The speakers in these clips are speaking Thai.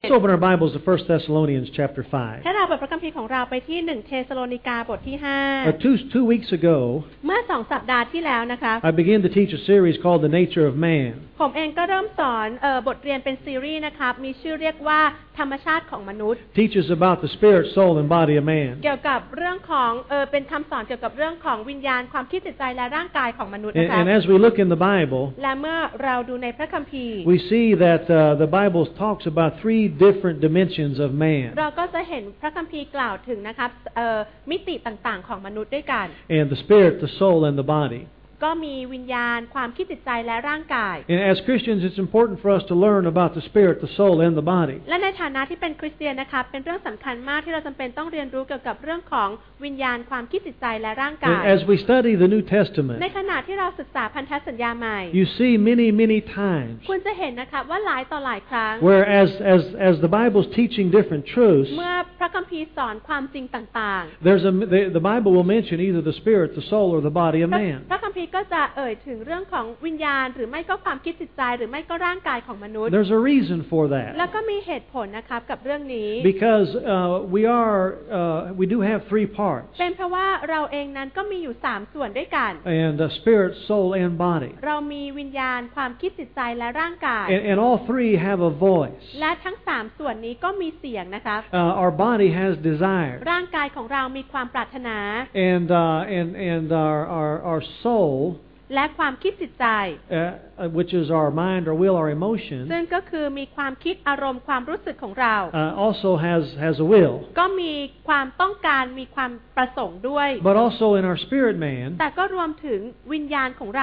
Let's open our Bibles to 1 Thessalonians chapter 5. ให้เราเปิดพระคัมภีร์ของเราไปที่1เธสโลนิกาบทที่ Two weeks ago, 5เมื่อ2สัปดาห์ที่แล้วนะคะ I began to teach a series called The Nature of Man. ผมเองก็เริ่มสอนบทเรียนเป็นซีรีส์นะครับมีชื่อเรียกว่าธรรมชาติของมนุษย์ Teaches about the spirit, soul, and body of man. เกี่ยวกับเรื่องของเป็นคำสอนเกี่ยวกับเรื่องของวิญญาณความคิดจิตใจและร่างกายของมนุษย์นะคะ And as we look in the Bible, และเมื่อเราดูในพระคัมภีร์ we see that the Bible talks about three different dimensions of man. เราก็จะเห็นพระคัมภีร์กล่าวถึงนะครับมิติต่างๆของมนุษย์ด้วยกัน And the spirit, the soul, and the body. ก็มีวิญญาณความคิดจิตใจและร่างกาย And as Christians, it's important for us to learn about the spirit, the soul, and the body. และในฐานะที่เป็นคริสเตียนนะคะเป็นเรื่องสำคัญมากที่เราจำเป็นต้องเรียนรู้เกี่ยวกับเรื่องของวิญญาณความคิดจิตใจและร่างกาย And as we study the New Testament, ในขณะที่เราศึกษาพันธสัญญาใหม่ you see many times คุณจะเห็นนะคะว่าหลายต่อหลายครั้ง where as the Bible's teaching different truths, เมื่อพระคัมภีร์สอนความจริงต่าง the Bible will mention either the spirit, the soul, or the body of man. พระคัมภีร์ก็จะถึงเรื่องของวิญญาณหรือไม่ก็ความคิดจิตใจหรือไม่ก็ร่างกายของมนุษย์ There's a reason for that. แล้วก็มีเหตุผลนะครับกับเรื่องนี้ Because we do have three parts. เป็นเพราะว่าเราเองนั้นก็มีอยู่3ส่วนด้วยกัน And spirit, soul, and body. เรามีวิญญาณความคิดจิตใจและร่างกาย And all three have a voice. และทั้ง3ส่วนนี้ก็มีเสียงนะครับ Our body has desire. ร่างกายของเรามีความปรารถนา And our soul, และความคิดจิตใจ which is our mind, our will, our emotion, ซึ่งก็คือมีความคิดอารมณ์ความรู้สึกของเรา also has a will. ก็มีความต้องการมีความประสงค์ด้วย But also in our spirit man, แต่ก็รวมถึงวิญญาณของเรา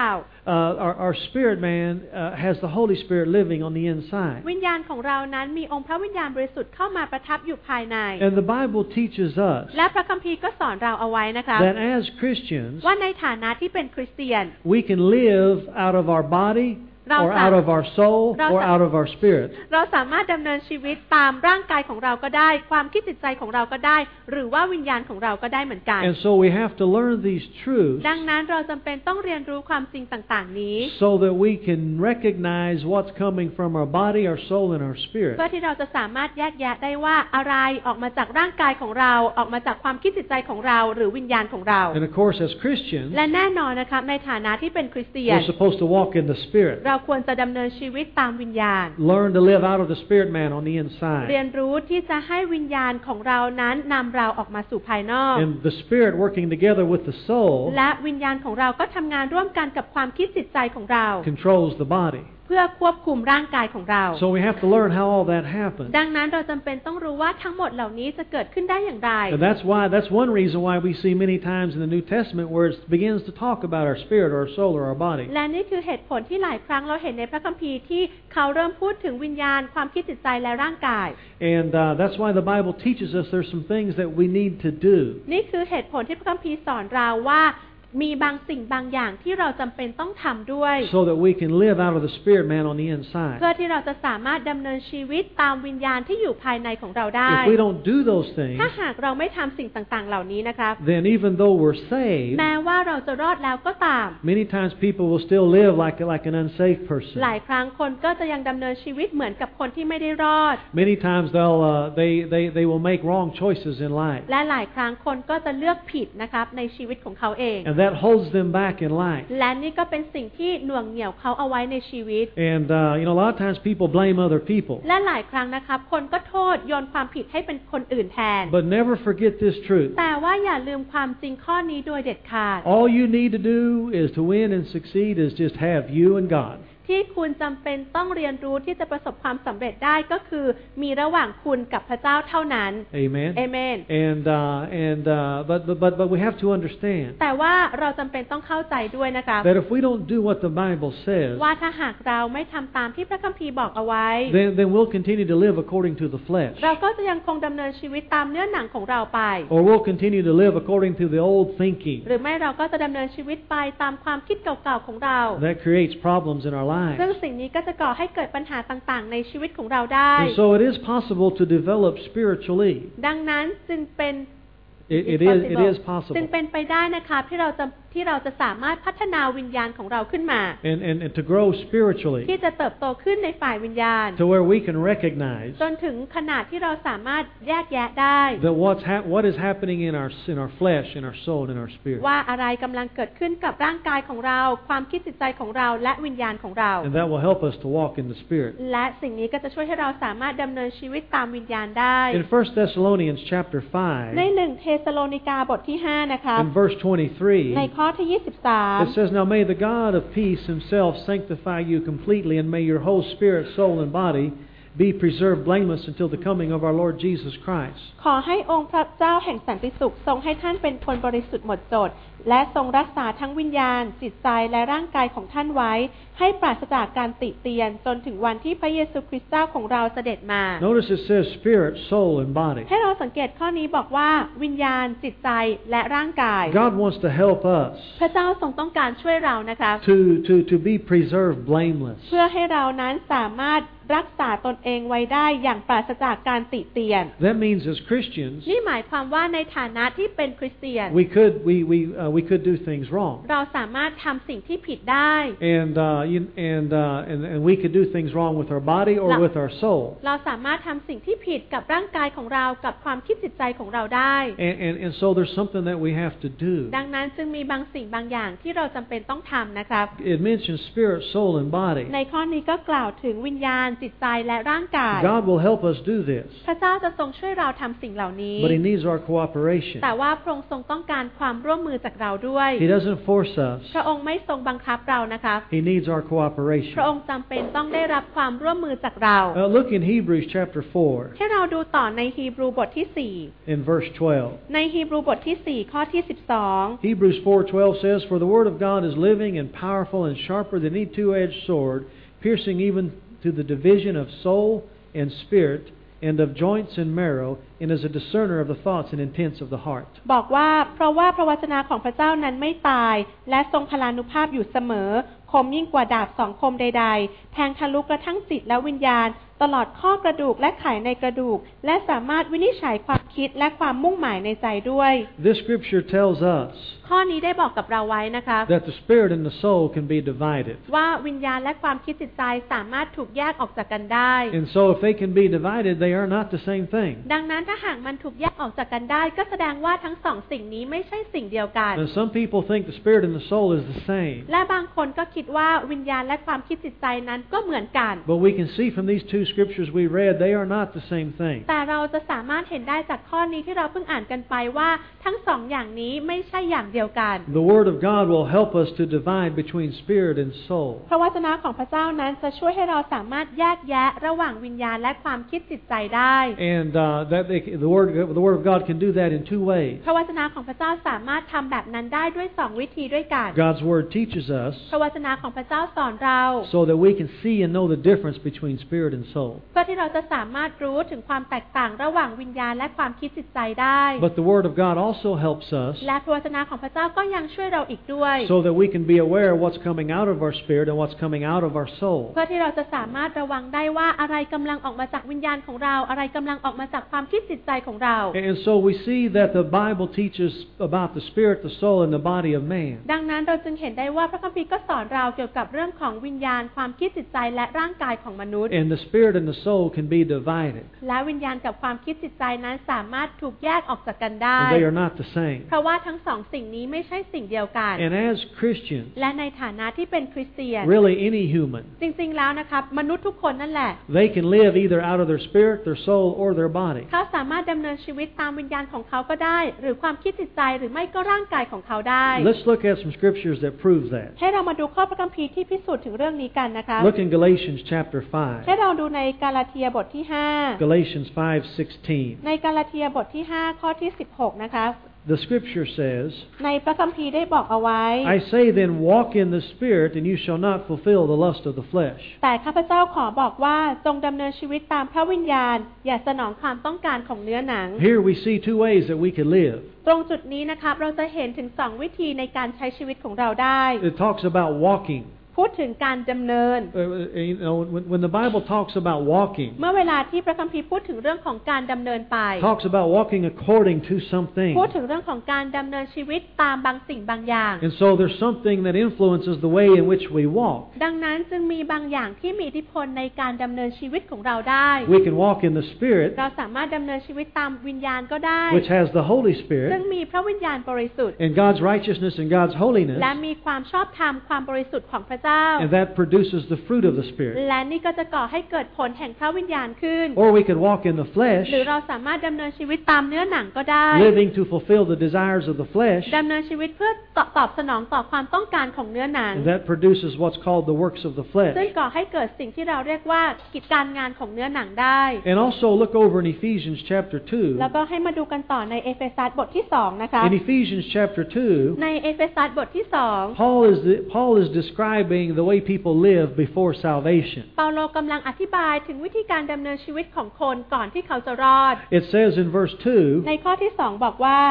our spirit man has the Holy Spirit living on the inside. วิญญาณของเรานั้นมีองค์พระวิญญาณบริสุทธิ์เข้ามาประทับอยู่ภายใน And the Bible teaches us และพระคัมภีร์ก็สอนเราเอาไว้นะคะ that as Christians, ว่าในฐานะที่เป็นคริสเตียน we can live out of our body, or out of our soul, or out of our spirit. เราสามารถดำเนินชีวิตตามร่างกายของเราก็ได้ความคิดจิตใจของเราก็ได้หรือว่าวิญญาณของเราก็ได้เหมือนกัน And so we have to learn these truths ดังนั้นเราจำเป็นต้องเรียนรู้ความจริงต่างๆนี้ so that we can recognize what's coming from our body, our soul, and our spirit. เพื่อที่เราจะสามารถแยกแยะได้ว่าอะไรออกมาจากร่างกายของเราออกมาจากความคิดจิตใจของเราหรือวิญญาณของเรา And of course, as Christians, และแน่นอนนะคะในฐานะที่เป็นคริสเตียน we're supposed to walk in the spirit. เราควรจะดำเนินชีวิตตามวิญญาณ Learn to live out of the spirit man on the inside. เรียนรู้ที่จะให้วิญญาณของเรานั้นนำเราออกมาสู่ภายนอก And the spirit working together with the soul และวิญญาณของเราก็ทำงานร่วมกันกับความคิดจิตใจของเรา controls the body. เพื่อควบคุมร่างกายของเรา So we have to learn how all that happens. ดังนั้นเราจำเป็นต้องรู้ว่าทั้งหมดเหล่านี้จะเกิดขึ้นได้อย่างไร And that's one reason why we see many times in the New Testament where it begins to talk about our spirit or our soul or our body. และนี่คือเหตุผลที่หลายครั้งเราเห็นในพระคัมภีร์ที่เขาเริ่มพูดถึงวิญญาณความคิดจิตใจและร่างกาย And that's why the Bible teaches us there's some things that we need to do. นี่คือเหตุผลที่พระคัมภีร์สอนเราว่ามีบางสิ่งบางอย่างที่เราจำเป็นต้องทำด้วย So that we can live out of the spirit man on the inside. เพื่อที่เราจะสามารถดำเนินชีวิตตามวิญญาณที่อยู่ภายในของเราได้ If we don't do those things, ถ้าหากเราไม่ทำสิ่งต่างๆเหล่านี้นะครับ then even though we're saved, แม้ว่าเราจะรอดแล้วก็ตาม many times people will still live like an unsaved person. หลายครั้งคนก็จะยังดำเนินชีวิตเหมือนกับคนที่ไม่ได้รอด Many times they will make wrong choices in life. และหลายครั้งคนก็จะเลือกผิดนะครับในชีวิตของเขาเอง And that holds them back in life. และนี่ก็เป็นสิ่งที่หน่วงเหนี่ยวเขาเอาไว้ในชีวิต And a lot of times people blame other people. และหลายครั้งนะครับคนก็โทษโยนความผิดให้เป็นคนอื่นแทน But never forget this truth. แต่ว่าอย่าลืมความจริงข้อนี้โดยเด็ดขาด All you need to do is to win and succeed is just have you and God. ที่คุณจำเป็นต้องเรียนรู้ที่จะประสบความสำเร็จได้ก็คือมีระหว่างคุณกับพระเจ้าเท่านั้น Amen. Amen. But we have to understand แต่ว่าเราจำเป็นต้องเข้าใจด้วยนะครับ that if we don't do what the Bible says, ว่าถ้าหากเราไม่ทำตามที่พระคัมภีร์บอกเอาไว้ then we'll continue to live according to the flesh. เราก็จะยังคงดำเนินชีวิตตามเนื้อหนังของเราไป Or we'll continue to live according to the old thinking. หรือไม่เราก็จะดำเนินชีวิตไปตามความคิดเก่าๆของเรา That creates problems in our lives. ซึ่งสิ่งนี้ก็จะก่อให้เกิดปัญหาต่างๆในชีวิตของเราได้ And so it is possible to develop spiritually. ดังนั้นจึงเป็น It is possible. จึงเป็นไปได้นะคะที่เราจะสามารถพัฒนาวิญญาณของเราขึ้นมา and to grow spiritually ที่จะเติบโตขึ้นในฝ่ายวิญญาณ to where we can recognize จนถึงขนาดที่เราสามารถแยกแยะได้ that what is happening in our flesh, in our soul, and in our spirit. ว่าอะไรกำลังเกิดขึ้นกับร่างกายของเราความคิดจิตใจของเราและวิญญาณของเรา And that will help us to walk in the spirit. และสิ่งนี้ก็จะช่วยให้เราสามารถดำเนินชีวิตตามวิญญาณได้ In 1 Thessalonians chapter ใน 5, 1 เทสโลนิกาบทที่5นะคะ in verse ใน 23, ข้อที่ it says, Now may the God of peace himself sanctify you completely, and may your whole spirit, soul, and body be preserved blameless until the coming of our Lord Jesus Christ. ขอให้องค์พระเจ้าแห่งสันติสุขทรงให้ท่านเป็นคนบริสุทธิ์หมดจดและทรงรักษาทั้งวิญญาณจิตใจและร่างกายของท่านไว้ให้ปราศจากการติเตียนจนถึงวันที่พระเยซูคริสต์เจ้าของเราเสด็จมา Notice it says spirit, soul, and body. ให้เราสังเกตข้อนี้บอกว่าวิญญาณจิตใจและร่างกาย God wants to help us พระเจ้าทรงต้องการช่วยเรานะคะ to be preserved blameless. เพื่อให้เรานั้นสามารถรักษาตนเองไว้ได้อย่างปราศจากการติเตียน That means as Christians, นี่หมายความว่าในฐานะที่เป็นคริสเตียน we could do things wrong. เราสามารถทำสิ่งที่ผิดได้ And we could do things wrong with our body or with our soul. เราสามารถทำสิ่งที่ผิดกับร่างกายของเรากับความคิดจิตใจของเราได้ And so there's something that we have to do. ดังนั้นจึงมีบางสิ่งบางอย่างที่เราจำเป็นต้องทำนะครับ It mentions spirit, soul, and body. ในข้อนี้ก็กล่าวถึงวิญญาณจิตใจและร่างกาย God will help us do this, พระเจ้าจะทรงช่วยเราทำสิ่งเหล่านี้ but He needs our cooperation. แต่ว่าพระองค์ทรงต้องการความร่วมมือจากเราด้วย He doesn't force us. พระองค์ไม่ทรงบังคับเรานะครับ He needs our cooperation. พระองค์จำเป็นต้องได้รับความร่วมมือจากเรา Look in Hebrews chapter 4, ให้เราดูต่อในฮีบรูบทที่ in verse 12. 4 ในฮีบรูบทที่ 4 ข้อที่ 12 Hebrews 4:12 says, For the word of God is living and powerful and sharper than any two-edged sword, piercing even to the division of soul and spirit, and of joints and marrow, and is a discerner of the thoughts and intents of the heart. บอกว่าเพราะว่าพระวจนะของพระเจ้านั้นไม่ตายและทรงพลานุภาพอยู่เสมอคมยิ่งกว่าดาบสองคมใดๆแทงทะลุกระทั่งจิตและวิญญาณตลอดข้อกระดูกและไขในกระดูกและสามารถวินิจฉัยความคิดและความมุ่งหมายในใจด้วย This scripture tells us ข้อนี้ได้บอกกับเราไว้นะคะ that the spirit and the soul can be divided. ว่าวิญญาณและความคิดจิตใจสามารถถูกแยกออกจากกันได้ And so if they can be divided, they are not the same thing. ดังนั้นถ้าหากมันถูกแยกออกจากกันได้ก็แสดงว่าทั้งสองสิ่งนี้ไม่ใช่สิ่งเดียวกัน And some people think the spirit and the soul is the same. และบางคนก็คิดว่าวิญญาณและความคิดจิตใจนั้นก็เหมือนกัน But we can see from these two scriptures we read, they are not the same thing. แต่เราจะสามารถเห็นได้จากข้อนี้ที่เราเพิ่งอ่านกันไปว่าทั้งสองอย่างนี้ไม่ใช่อย่างเดียวกัน The word of God will help us to divide between spirit and soul. พระวจนะของพระเจ้านั้นจะช่วยให้เราสามารถแยกแยะระหว่างวิญญาณและความคิดจิตใจได้ And the word of God can do that in two ways. พระวจนะของพระเจ้าสามารถทำแบบนั้นได้ด้วยสองวิธีด้วยกัน God's word teaches us พระวจนะของพระเจ้าสอนเรา so that we can see and know the difference between spirit and soul. เพื่อที่เราจะสามารถรู้ถึงความแตกต่างระหว่างวิญญาณและความคิดจิตใจได้ But the word of God also helps us และพระวจนะของพระเจ้าก็ยังช่วยเราอีกด้วย so that we can be aware of what's coming out of our spirit and what's coming out of our soul. เพื่อที่เราจะสามารถระวังได้ว่าอะไรกำลังออกมาจากวิญญาณของเราอะไรกำลังออกมาจากความคิดจิตใจของเรา And so we see that the Bible teaches about the spirit, the soul, and the body of man. ดังนั้นเราจึงเห็นได้ว่าพระคัมภีร์ก็สอนเราเกี่ยวกับเรื่องของวิญญาณความคิดจิตใจและร่างกายของมนุษย์ And the spirit and the soul can be divided. และวิญญาณกับความคิดจิตใจนั้นสามารถถูกแยกออกจากกันได้ And they are not the same. เพราะว่าทั้งสองสิ่งนี้ไม่ใช่สิ่งเดียวกัน And as Christians, และในฐานะที่เป็นคริสเตียน really any human, จริงๆแล้วนะครับมนุษย์ทุกคนนั่นแหละ they can live either out of their spirit, their soul, or their body. เขาสามารถดำเนินชีวิตตามวิญญาณของเขาก็ได้หรือความคิดจิตใจหรือไม่ก็ร่างกายของเขาได้ Let's look at some scriptures that prove that. ให้เรามาดูข้อพระคัมภีร์ที่พิสูจน์ถึงเรื่องนี้กันนะคะ Look in Galatians chapter ให้ 5. เราดูในกาลาเทียบทที่ Galatians 5:16. 5ในกาลาเทียบทที่5ข้อที่16นะคะ The scripture says, ในพระคัมภีร์ได้บอกเอาไว้ I say then, walk in the spirit, and you shall not fulfill the lust of the flesh. แต่ข้าพเจ้าขอบอกว่าจงดำเนินชีวิตตามพระวิญญาณอย่าสนองความต้องการของเนื้อหนัง Here we see two ways that we can live. ตรงจุดนี้นะครับเราจะเห็นถึง2วิธีในการใช้ชีวิตของเราได้ It talks about walking. พูดถึงการดำเนิน You know, when the Bible talks about walking, เมื่อเวลาที่พระคัมภีร์พูดถึงเรื่องของการดำเนินไป talks about walking according to something. พูดถึงเรื่องของการดำเนินชีวิตตามบางสิ่งบางอย่าง And so there's something that influences the way in which we walk. ดังนั้นจึงมีบางอย่างที่มีอิทธิพลในการดำเนินชีวิตของเราได้ We can walk in the Spirit, เราสามารถดำเนินชีวิตตามวิญญาณก็ได้ which has the Holy ซึ่ง Spirit, มีพระวิญญาณบริสุทธิ์ and God's righteousness and God's holiness, และมีความชอบธรรมความบริสุทธิ์ของพระเจ้า and that produces the fruit of the Spirit. และนี่ก็จะก่อให้เกิดผลแห่งพระวิญญาณขึ้น Or we can walk in the flesh, หรือเราสามารถดำเนินชีวิตตามเนื้อหนังก็ได้ living to fulfill the desires of the flesh, ดำเนินชีวิตเพื่อตอบสนองต่อความต้องการของเนื้อหนัง and that produces what's called the works of the ซึ่ง flesh. ก่อให้เกิดสิ่งที่เราเรียกว่ากิจการงานของเนื้อหนังได้ And also look over in Ephesians chapter แล้ว 2. ก็ให้มาดูกันต่อในเอเฟซัสบทที่2นะคะ In Ephesians chapter 2, ในเอเฟซัสบทที่2 Paul is describing the way people live before salvation. เปาโลกำลังอธิบายถึงวิธีการดำเนินชีวิตของคนก่อนที่เขาจะรอด It says in verse 2, ในข้อที่2บอกว่า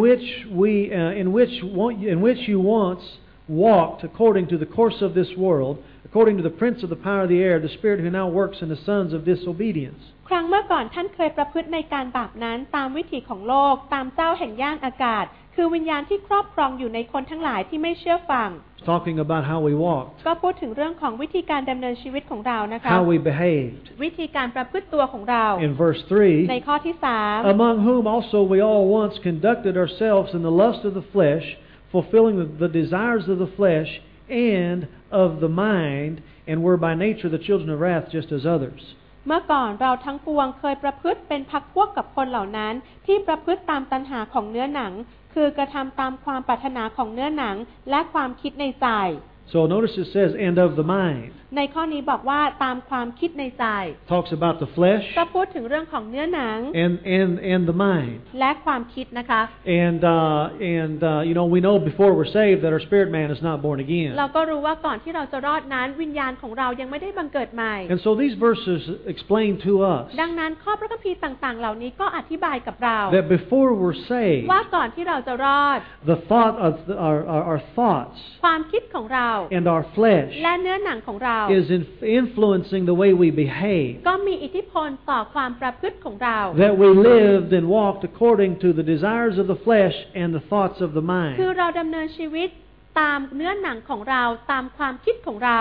in which you once walked according to the course of this world, according to the prince of the power of the air, the spirit who now works in the sons of disobedience. ครั้งเมื่อก่อนท่านเคยประพฤติในการบาปนั้นตามวิถีของโลกตามเจ้าแห่งย่านอากาศคือวิญญาณที่ครอบครองอยู่ในคนทั้งหลายที่ไม่เชื่อฟัง Talking about how we walked, ก็พูดถึงเรื่องของวิธีการดำเนินชีวิตของเรานะคะ how we behaved. วิธีการประพฤติตัวของเรา In verse ใน 3, ข้อที่3 among whom also we all once conducted ourselves in the lust of the flesh, fulfilling the desires of the flesh and of the mind, and were by nature the children of wrath just as others. เมื่อก่อนเราทั้งปวงเคยประพฤติเป็นพรรคพวกกับคนเหล่านั้นที่ประพฤติตามตัณหาของเนื้อหนังคือกระทำตามความปรารถนาของเนื้อหนังและความคิดในใจ So notice it says, and of the mind. ในข้อนี้บอกว่าตามความคิดในใจ Talks about the flesh ก็พูดถึงเรื่องของเนื้อหนัง and the mind. และความคิดนะคะ And you know, we know before we're saved that our spirit man is not born again. เราก็รู้ว่าก่อนที่เราจะรอดนั้นวิญญาณของเรายังไม่ได้บังเกิดใหม่ And so these verses explain to us ดังนั้นข้อพระคัมภีร์ต่างๆเหล่านี้ก็อธิบายกับเรา that before we're saved, ว่าก่อนที่เราจะรอด the thought of our thoughts ความคิดของเรา and our flesh และเนื้อหนังของเรา is influencing the way we behave. ก็มีอิทธิพลต่อความประพฤติของเรา That we lived and walked according to the desires of the flesh and the thoughts of the คือ mind. เราดำเนินชีวิตตามเนื้อหนังของเราตามความคิดของเรา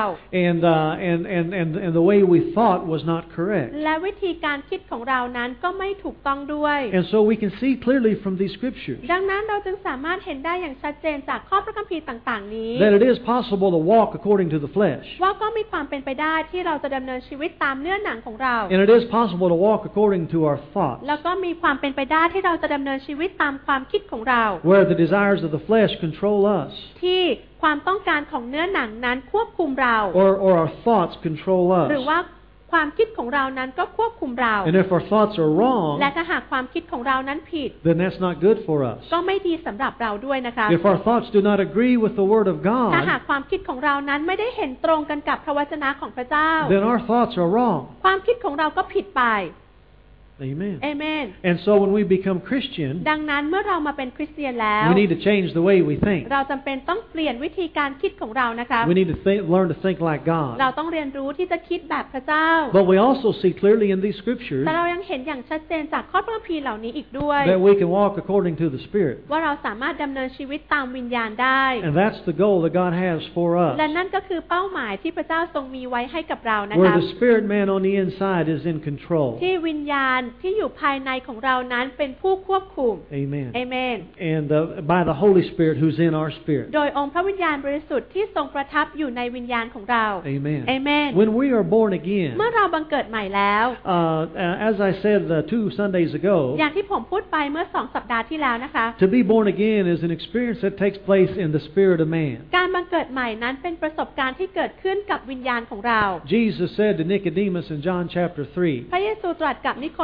And the way we thought was not correct. และวิธีการคิดของเรานั้นก็ไม่ถูกต้องด้วย And so we can see clearly from these scriptures ดังนั้นเราจึงสามารถเห็นได้อย่างชัดเจนจากข้อพระคัมภีร์ต่างๆนี้ that it is possible to walk according to the flesh. ว่าก็มีความเป็นไปได้ที่เราจะดำเนินชีวิตตามเนื้อหนังของเรา And it is possible to walk according to our thoughts, แล้วก็มีความเป็นไปได้ที่เราจะดำเนินชีวิตตามความคิดของเรา where the desires of the flesh control us, ที่ความต้องการของเนื้อหนังนั้นควบคุมเรา or our thoughts control หรือ us. ว่าความคิดของเรานั้นก็ควบคุมเรา And if our thoughts are และ wrong, ถ้าหากความคิดของเรานั้นผิด then that's not good for us. ก็ไม่ดีสำหรับเราด้วยนะคะ If our thoughts do not agree with the Word of ถ้าหาก God, ความคิดของเรานั้นไม่ได้เห็นตรงกันกับพระวจนะของพระเจ้า then our thoughts are wrong. ความคิดของเราก็ผิดไป Amen. เอเมน And so when we become Christian, ดังนั้นเมื่อเรามาเป็นคริสเตียนแล้ว we need to change the way we think. เราจำเป็นต้องเปลี่ยนวิธีการคิดของเรานะคะ We need to learn to think like เรา God. ต้องเรียนรู้ที่จะคิดแบบพระเจ้า But we also see clearly in these scriptures แต่เรายังเห็นอย่างชัดเจนจากข้อพระคัมภีร์เหล่านี้อีกด้วย that we can walk according to the Spirit. ว่าเราสามารถดำเนินชีวิตตามวิญญาณได้ And that's the goal that God has for us. และนั่นก็คือเป้าหมายที่พระเจ้าทรงมีไว้ให้กับเรานะ Where คะ the spirit man on the inside is in control. ที่วิญญาณที่อยู่ภายในของเรานั้นเป็นผู้ควบคุม Amen. เอเมน And by the Holy Spirit who's in our spirit. โดยองค์พระวิญญาณบริสุทธิ์ที่ทรงประทับอยู่ในวิญญาณของเรา Amen. เอเมน When we are born เมื่อ again, เราบังเกิดใหม่แล้ว as I said 2 Sundays ago, อย่างที่ผมพูดไปเมื่อ2 สัปดาห์ที่แล้วนะคะ to be born again is an experience that takes place in the spirit of man. การบังเกิดใหม่นั้นเป็นประสบการณ์ที่เกิดขึ้นกับวิญญาณของเรา Jesus said to Nicodemus in John chapter 3, พระเยซูตรัสกับนิโค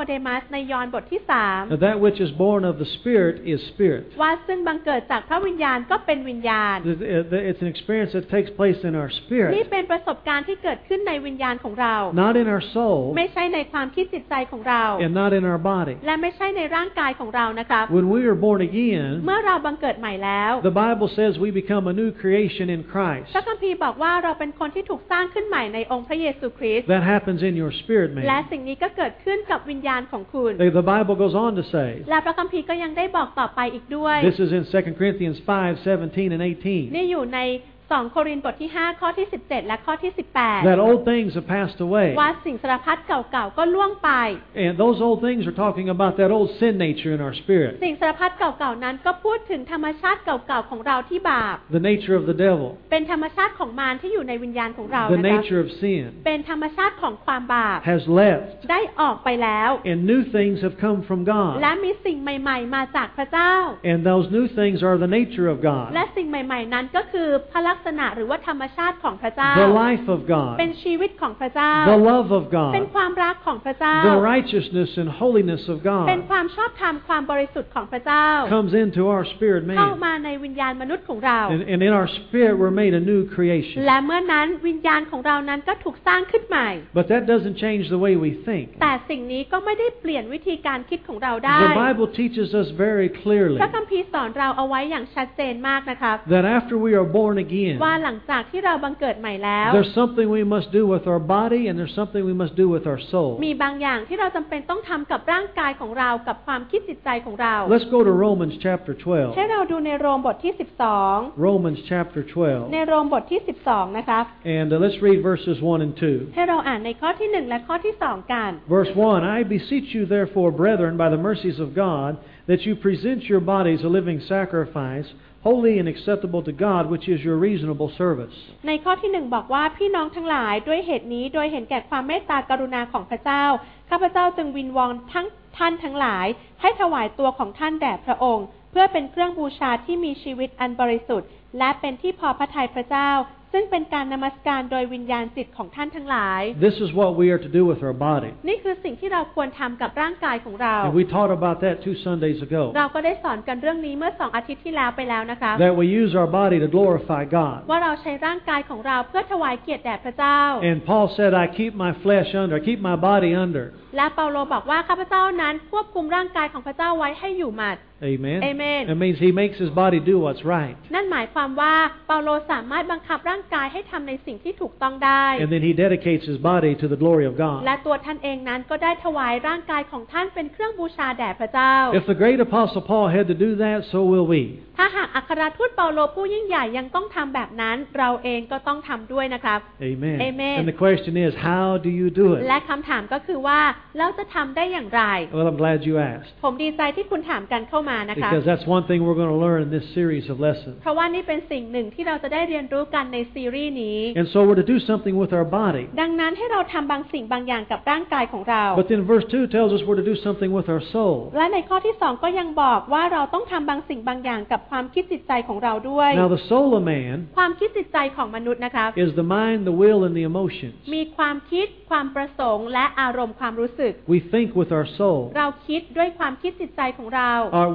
เดมัสในยอห์นบทที่ Now that which is born of the Spirit is spirit. ว่าซึ่งบังเกิดจากพระวิญญาณก็เป็นวิญญาณ It's an experience that takes place in our นี่ spirit, เป็นประสบการณ์ที่เกิดขึ้นในวิญญาณของเรา not in our soul ไม่ใช่ในความคิดจิตใจของเรา and not in our body. และไม่ใช่ในร่างกายของเรานะครับ When we are born again, เมื่อเราบังเกิดใหม่แล้ว the Bible says we become a new creation in Christ. พระคัมภีร์บอกว่าเราเป็นคนที่ถูกสร้างขึ้นใหม่ในองค์พระเยซูคริสต์ That happens in your spirit, และ man. สิ่งนี้ก็เกิดขึ้นกับวิญญาณของคุณ The Bible goes on to say, และพระคัมภีร์ก็ยังได้บอกต่อไปอีกด้วย this is in 2 Corinthians 5:17 and 18, นี่อยู่ใน2 โครินธ์บทที่5ข้อที่17และข้อที่18 that old things have passed away. ว่าสิ่งสารพัดเก่าๆก็ล่วงไป And those old things are talking about that old sin nature in our spirit, สิ่งสารพัดเก่าๆนั้นก็พูดถึงธรรมชาติเก่าๆของเราที่บาป the nature of the devil, เป็นธรรมชาติของมารที่อยู่ในวิญญาณของเรา the นะครับ nature of sin, เป็นธรรมชาติของความบาป has left, ได้ออกไปแล้ว and new things have come from และ God. มีสิ่งใหม่ๆมาจากพระเจ้า And those new things are the nature of และ God, สิ่งใหม่ๆนั้นก็คือพระลักษณะหรือว่าธรรมชาติของพระเจ้า the life of เป็น God, ชีวิตของพระเจ้า the love of เป็น God, ความรักของพระเจ้า the righteousness and holiness of เป็น God ความชอบธรรมความบริสุทธิ์ของพระเจ้า comes into our spirit เข้า man. มาในวิญญาณมนุษย์ของเรา And in our spirit we're made a new creation. และเมื่อนั้นวิญญาณของเรานั้นก็ถูกสร้างขึ้นใหม่ But that doesn't change the way we think. แต่สิ่งนี้ก็ไม่ได้เปลี่ยนวิธีการคิดของเราได้ The Bible teaches us very พ clearly ระคัมภีร์สอนเราเอาไว้อย่างชัดเจนมากนะครับ that after we are born again, ว่าหลังจากที่เราบังเกิดใหม่แล้ว there's something we must do with our body and there's something we must do with our soul. มีบางอย่างที่เราจำเป็นต้องทำกับร่างกายของเรากับความคิดจิตใจของเรา Let's go to Romans chapter ให้ 12. เราดูในโรมบทที่ Romans chapter 12 ใน 12. โรมบทที่ 12 นะครับ And let's read verses 1 and 2. ให้เราอ่านในข้อที่ 1 และข้อที่ 2 กัน Verse 1, I beseech you therefore, brethren, by the mercies of God, that you present your bodies a living sacrifice, holy and acceptable to God, which is your reasonable service. ในข้อที่ 1 บอกว่าพี่น้องทั้งหลายด้วยเหตุนี้โดยเห็นแก่ความเมตตากรุณาของพระเจ้าข้าพเจ้าจึงวิงวอนท่านทั้งหลายให้ถวายตัวของท่านแด่พระองค์ เพื่อเป็นเครื่องบูชาที่มีชีวิตอันบริสุทธิ์และเป็นที่พอพระทัยพระเจ้าซึ่งเป็นการนมัสการโดยวิญญาณจิตของท่านทั้งหลาย This is what we are to do with our body. นี่คือสิ่งที่เราควรทำกับร่างกายของเรา And we taught about that 2 Sundays ago. เราก็ได้สอนกันเรื่องนี้เมื่อ2 อาทิตย์ที่แล้วไปแล้วนะคะ That we use our body to glorify God. ว่าเราใช้ร่างกายของเราเพื่อถวายเกียรติแด่พระเจ้า And Paul said, I keep my flesh under, I keep my body under. และเปาโลบอกว่าข้าพเจ้านั้นควบคุมร่างกายของพระเจ้าไว้ให้อยู่หมัด Amen. Amen. It means he makes his body do what's right. นั่นหมายความว่าเปาโลสามารถบังคับร่างกายให้ทำในสิ่งที่ถูกต้องได้ And then he dedicates his body to the glory of และ God. ตัวท่านเองนั้นก็ได้ถวายร่างกายของท่านเป็นเครื่องบูชาแด่พระเจ้า If the great apostle Paul had to do that, so will we. ถ้าหากอัครทูตเปาโลผู้ยิ่งใหญ่ยังต้องทำแบบนั้นเราเองก็ต้องทำด้วยนะครับ Amen. Amen. And the question is, how do you do และ it? คำถามก็คือว่าเราจะทำได้อย่างไร Well, I'm glad you asked. ผมดีใจที่คุณถามกันเข้ามานะคะ Because that's one thing we're going to learn in this series of lessons. เพราะว่านี่เป็นสิ่งหนึ่งที่เราจะได้เรียนรู้กันในซีรีส์นี้ And so we're to do something with our body. ดังนั้นให้เราทำบางสิ่งบางอย่างกับร่างกายของเรา But then verse 2 tells us we're to do something with our soul. และในข้อที่ 2 ก็ยังบอกว่าเราต้องทำบางสิ่งบางอย่างกับความคิดจิตใจของเราด้วย Now, the soul of man ความคิดจิตใจของมนุษย์นะครับ is the mind, the will, and the emotions. มีความคิดความประสงค์และอารมณ์ความรู้สึก We think with our soul. เราคิดด้วยความคิดจิตใจของเรา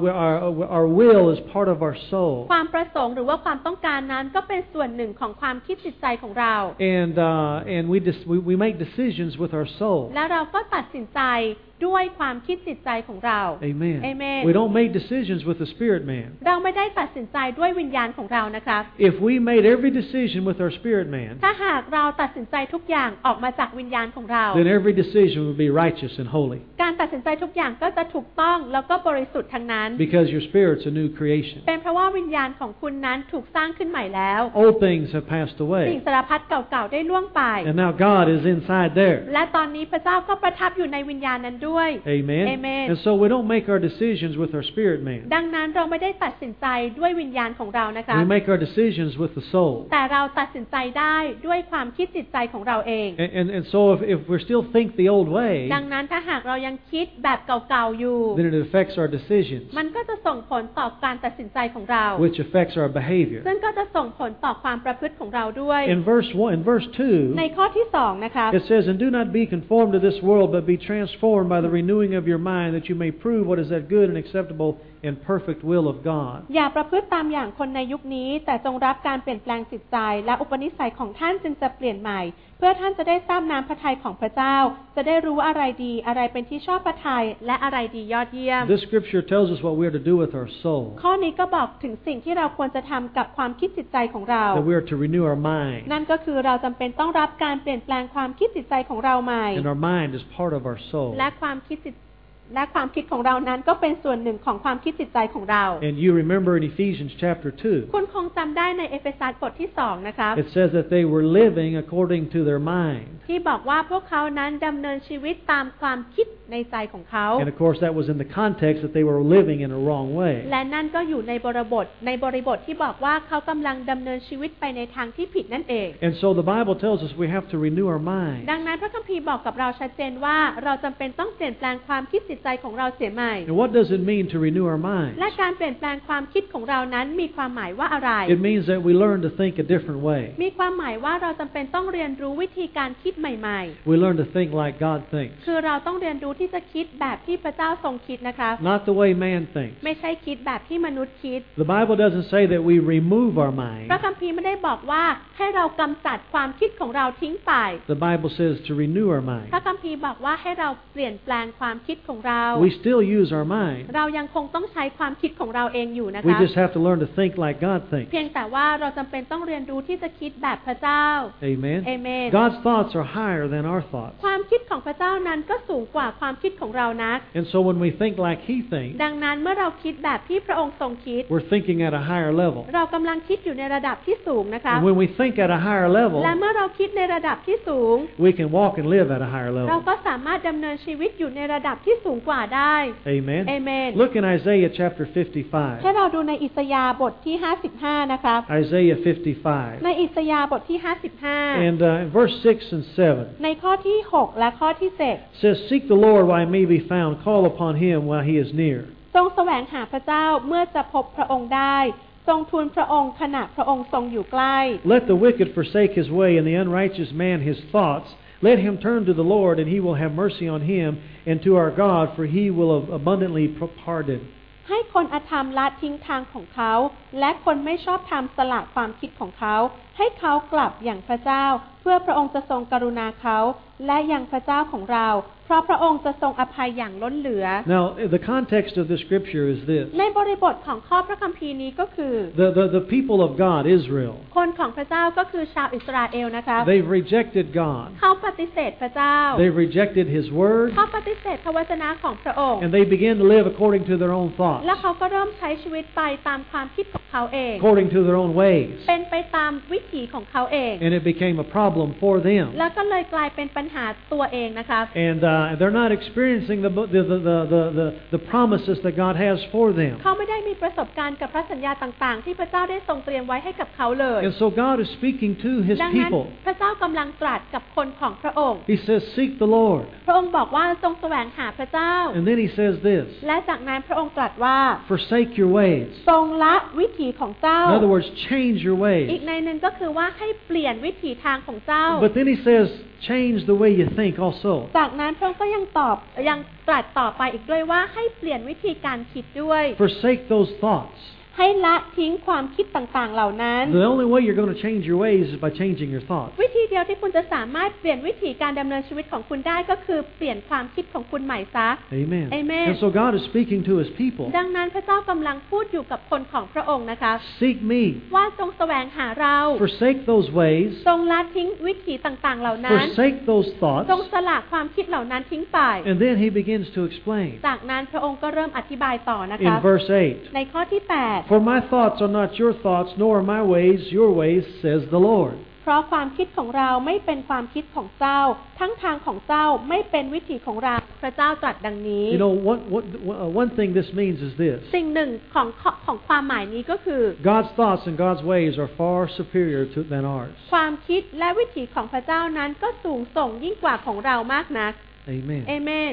Our will is part of our soul. ความประสงค์หรือว่าความต้องการนั้นก็เป็นส่วนหนึ่งของความคิดจิตใจของเรา And we make decisions with our soul. และเราก็ตัดสินใจด้วยความคิดจิตใจของเรา Amen. Amen. We don't make decisions with the spirit man. เราไม่ได้ตัดสินใจด้วยวิญญาณของเรานะครับ If we made every decision with our spirit man, ถ้าหากเราตัดสินใจทุกอย่างออกมาจากวิญญาณของเรา then every decision would be righteous and holy. การตัดสินใจทุกอย่างก็จะถูกต้องแล้วก็บริสุทธิ์ทั้งนั้น Because your spirit's a new creation. เป็นเพราะว่าวิญญาณของคุณนั้นถูกสร้างขึ้นใหม่แล้ว Old things have passed สิ่ง away. สารพัดเก่าๆได้ล่วงไป And now God is inside there. และตอนนี้พระเจ้าก็ประทับอยู่ในวิญญาณนั้นด้วย Amen. Amen. And so we don't make our decisions with our spirit man. ดังนั้นเราไม่ได้ตัดสินใจด้วยวิญญาณของเรานะคะ We make our decisions with the soul. แต่เราตัดสินใจได้ด้วยความคิดจิตใจของเราเอง And so if we still think the old way, ดังนั้นถ้าหากเรายังคิดแบบเก่าๆอยู่ then it affects our decisions, มันก็จะส่งผลต่อการตัดสินใจของเรา which affects our behavior. ซึ่งก็จะส่งผลต่อความประพฤติของเราด้วย In verse ใน 2, ข้อที่2นะคะ it says, And do not be conformed to this world, but be transformed by by the renewing of your mind, that you may prove what is that good and acceptable and perfect will of God. อย่าประพฤติตามอย่างคนในยุคนี้แต่จงรับการเปลี่ยนแปลงจิตใจและอุปนิสัยของท่านจึงจะเปลี่ยนใหม่เพื่อท่านจะได้ทราบน้ำพระทัยของพระเจ้าจะได้รู้อะไรดีอะไรเป็นที่ชอบพระทัยและอะไรดียอดเยี่ยม This scripture tells us what we are to do with our soul. ข้อนี้ก็บอกถึงสิ่งที่เราควรจะทำกับความคิดจิตใจของเรา That we are to renew our mind. นั่นก็คือเราจำเป็นต้องรับการเปลี่ยนแปลงความคิดจิตใจของเราใหม่ And our mind is part of our soul. และความคิดของเรานั้นก็เป็นส่วนหนึ่งของความคิดจิตใจของเรา And you remember in Ephesians chapter 2. คุณคงจำได้ในเอเฟซัสบทที่2นะคะ It says that they were living according to their mind. ที่บอกว่าพวกเขานั้นดำเนินชีวิตตามความคิดในใจของเขา And of course that was in the context that they were living in a wrong way. และนั่นก็อยู่ในบริบทที่บอกว่าเขากำลังดำเนินชีวิตไปในทางที่ผิดนั่นเอง And so the Bible tells us we have to renew our mind. ดังนั้นพระคัมภีร์บอกกับเราชัดเจนว่าเราจำเป็นต้องเปลี่ยนแปลงความคิดจิตใจของเราเสียใหม่ And what does it mean to renew our mind? และการเปลี่ยนแปลงความคิดของเรานั้นมีความหมายว่าอะไร It means that we learn to think a different way. มีความหมายว่าเราจำเป็นต้องเรียนรู้วิธีการคิดใหม่ๆ We learn to think like God thinks. คือเราต้องเรียนรู้ที่จะคิดแบบที่พระเจ้าทรงคิดนะคะ Not the way man thinks. ไม่ใช่คิดแบบที่มนุษย์คิด The Bible doesn't say that we remove our mind. พระคัมภีร์ไม่ได้บอกว่าให้เรากำจัดความคิดของเราทิ้งไป The Bible says to renew our mind. พระคัมภีร์บอกว่าให้เราเปลี่ยนแปลงความคิดของเรา We still use our mind. เรายังคงต้องใช้ความคิดของเราเองอยู่นะ We คะ just have to learn to think like God เพียง thinks. แต่ว่าเราจำเป็นต้องเรียนรู้ที่จะคิดแบบพระเจ้า Amen. Amen. God's thoughts are higher than our thoughts. ความคิดของพระเจ้านั้นก็สูงกว่าความคิดของเรานะ And so when we think like He thinks, ดังนั้นเมื่อเราคิดแบบที่พระองค์ทรงคิด we're thinking at a higher level. เรากำลังคิดอยู่ในระดับที่สูงนะคะ And when we think at a higher และ level, เมื่อเราคิดในระดับที่สูง we can walk and live at a higher เรา level. ก็สามารถดำเนินชีวิตอยู่ในระดับที่สูงกว่าได้ Amen. Amen. Look in Isaiah chapter ให้ 55. เราดูในอิสยาห์บทที่55นะครับ Isaiah ใน 55. อิสยาห์บทที่ And verse 6 and 55ในข้อที่6และข้อที่7 says, Seek the Lord while he may be found. Call upon him while he is near. ทรงแสวงหาพระเจ้าเมื่อจะพบพระองค์ได้ทรงทูลพระองค์ขณะพระองค์ทรงอยู่ใกล้ Let the wicked forsake his way and the unrighteous man his thoughts. Let him turn to the Lord, and he will have mercy on him, and to our God, for he will abundantly pardon. ให้คนอธรรมละทิ้งทางของเขาและคนไม่ชอบธรรมสละความคิดของเขาให้เขากลับอย่างพระเจ้าเพื่อพระองค์จะทรงกรุณาเขาและอย่างพระเจ้าของเราเพราะพระองค์จะทรงอภัยอย่างล้นเหลือ Now, the context of the scripture is this. ในบริบทของข้อพระคัมภีร์นี้ก็คือ The people of God, Israel, คนของพระเจ้าก็คือชาวอิสราเอลนะคะ they've rejected God. เขาปฏิเสธพระเจ้า They've rejected his word, เขาปฏิเสธพระวจนะของพระองค์ and they began to live according to their own และ thoughts, เขาก็เริ่มใช้ชีวิตไปตามความคิดของเขาเอง according to their own ways. เป็นไปตามวิถีของเขาเอง And it became a problem for them. แล้วก็เลยกลายเป็นปัญหาตัวเองนะคะ And they're not experiencing the promises that God has for them. เขาไม่ได้มีประสบการณ์กับพระสัญญาต่างๆ ที่พระเจ้าได้ทรงเตรียมไว้ให้กับเขาเลย And so God is speaking to his ดังนั้น people. พระเจ้ากำลังตรัสกับคนของพระองค์ He says, Seek the Lord. พระองค์บอกว่าทรงแสวงหาพระเจ้า And then he says this, และจากนั้นพระองค์ตรัสว่า Forsake your ways. ทรงละวิถีของเจ้า In other words, change your อีก ways. ในหนึ่งก็คือว่าให้เปลี่ยนวิถีทางของเจ้า But then he says, change the way you think also. จากนั้นพระองค์ก็ยังตรัสต่อไปอีกด้วยว่าให้เปลี่ยนวิธีการคิดด้วย Forsake those thoughts. ให้ละทิ้งความคิดต่างๆเหล่านั้น The only way you're going to change your ways is by changing your thoughts. วิธีเดียวที่คุณจะสามารถเปลี่ยนวิธีการดำเนินชีวิตของคุณได้ก็คือเปลี่ยนความคิดของคุณใหม่ซะ Amen. Amen. And so God is speaking to his people. ดังนั้นพระเจ้ากำลังพูดอยู่กับคนของพระองค์นะคะ Seek me. ว่าจงแสวงหาเรา Forsake those ways. จงละทิ้งวิถีต่างๆเหล่านั้น Forsake those จง thoughts. สละความคิดเหล่านั้นทิ้งไป And then he begins to explain จากนั้นพระองค์ก็เริ่มอธิบายต่อนะคะ in verse 8. ในข้อที่ For my thoughts are not your thoughts, nor are my ways your ways, says the Lord. 8เพราะความคิดของเราไม่เป็นความคิดของเจ้าทั้งทางของเจ้าไม่เป็นวิถีของเราพระเจ้าตรัสดังนี้ You know, one thing this means is this. สิ่งหนึ่งของความหมายนี้ก็คือ God's thoughts and God's ways are far superior than ours. ความคิดและวิถีของพระเจ้านั้นก็สูงส่งยิ่งกว่าของเรามากนัก Amen. Amen.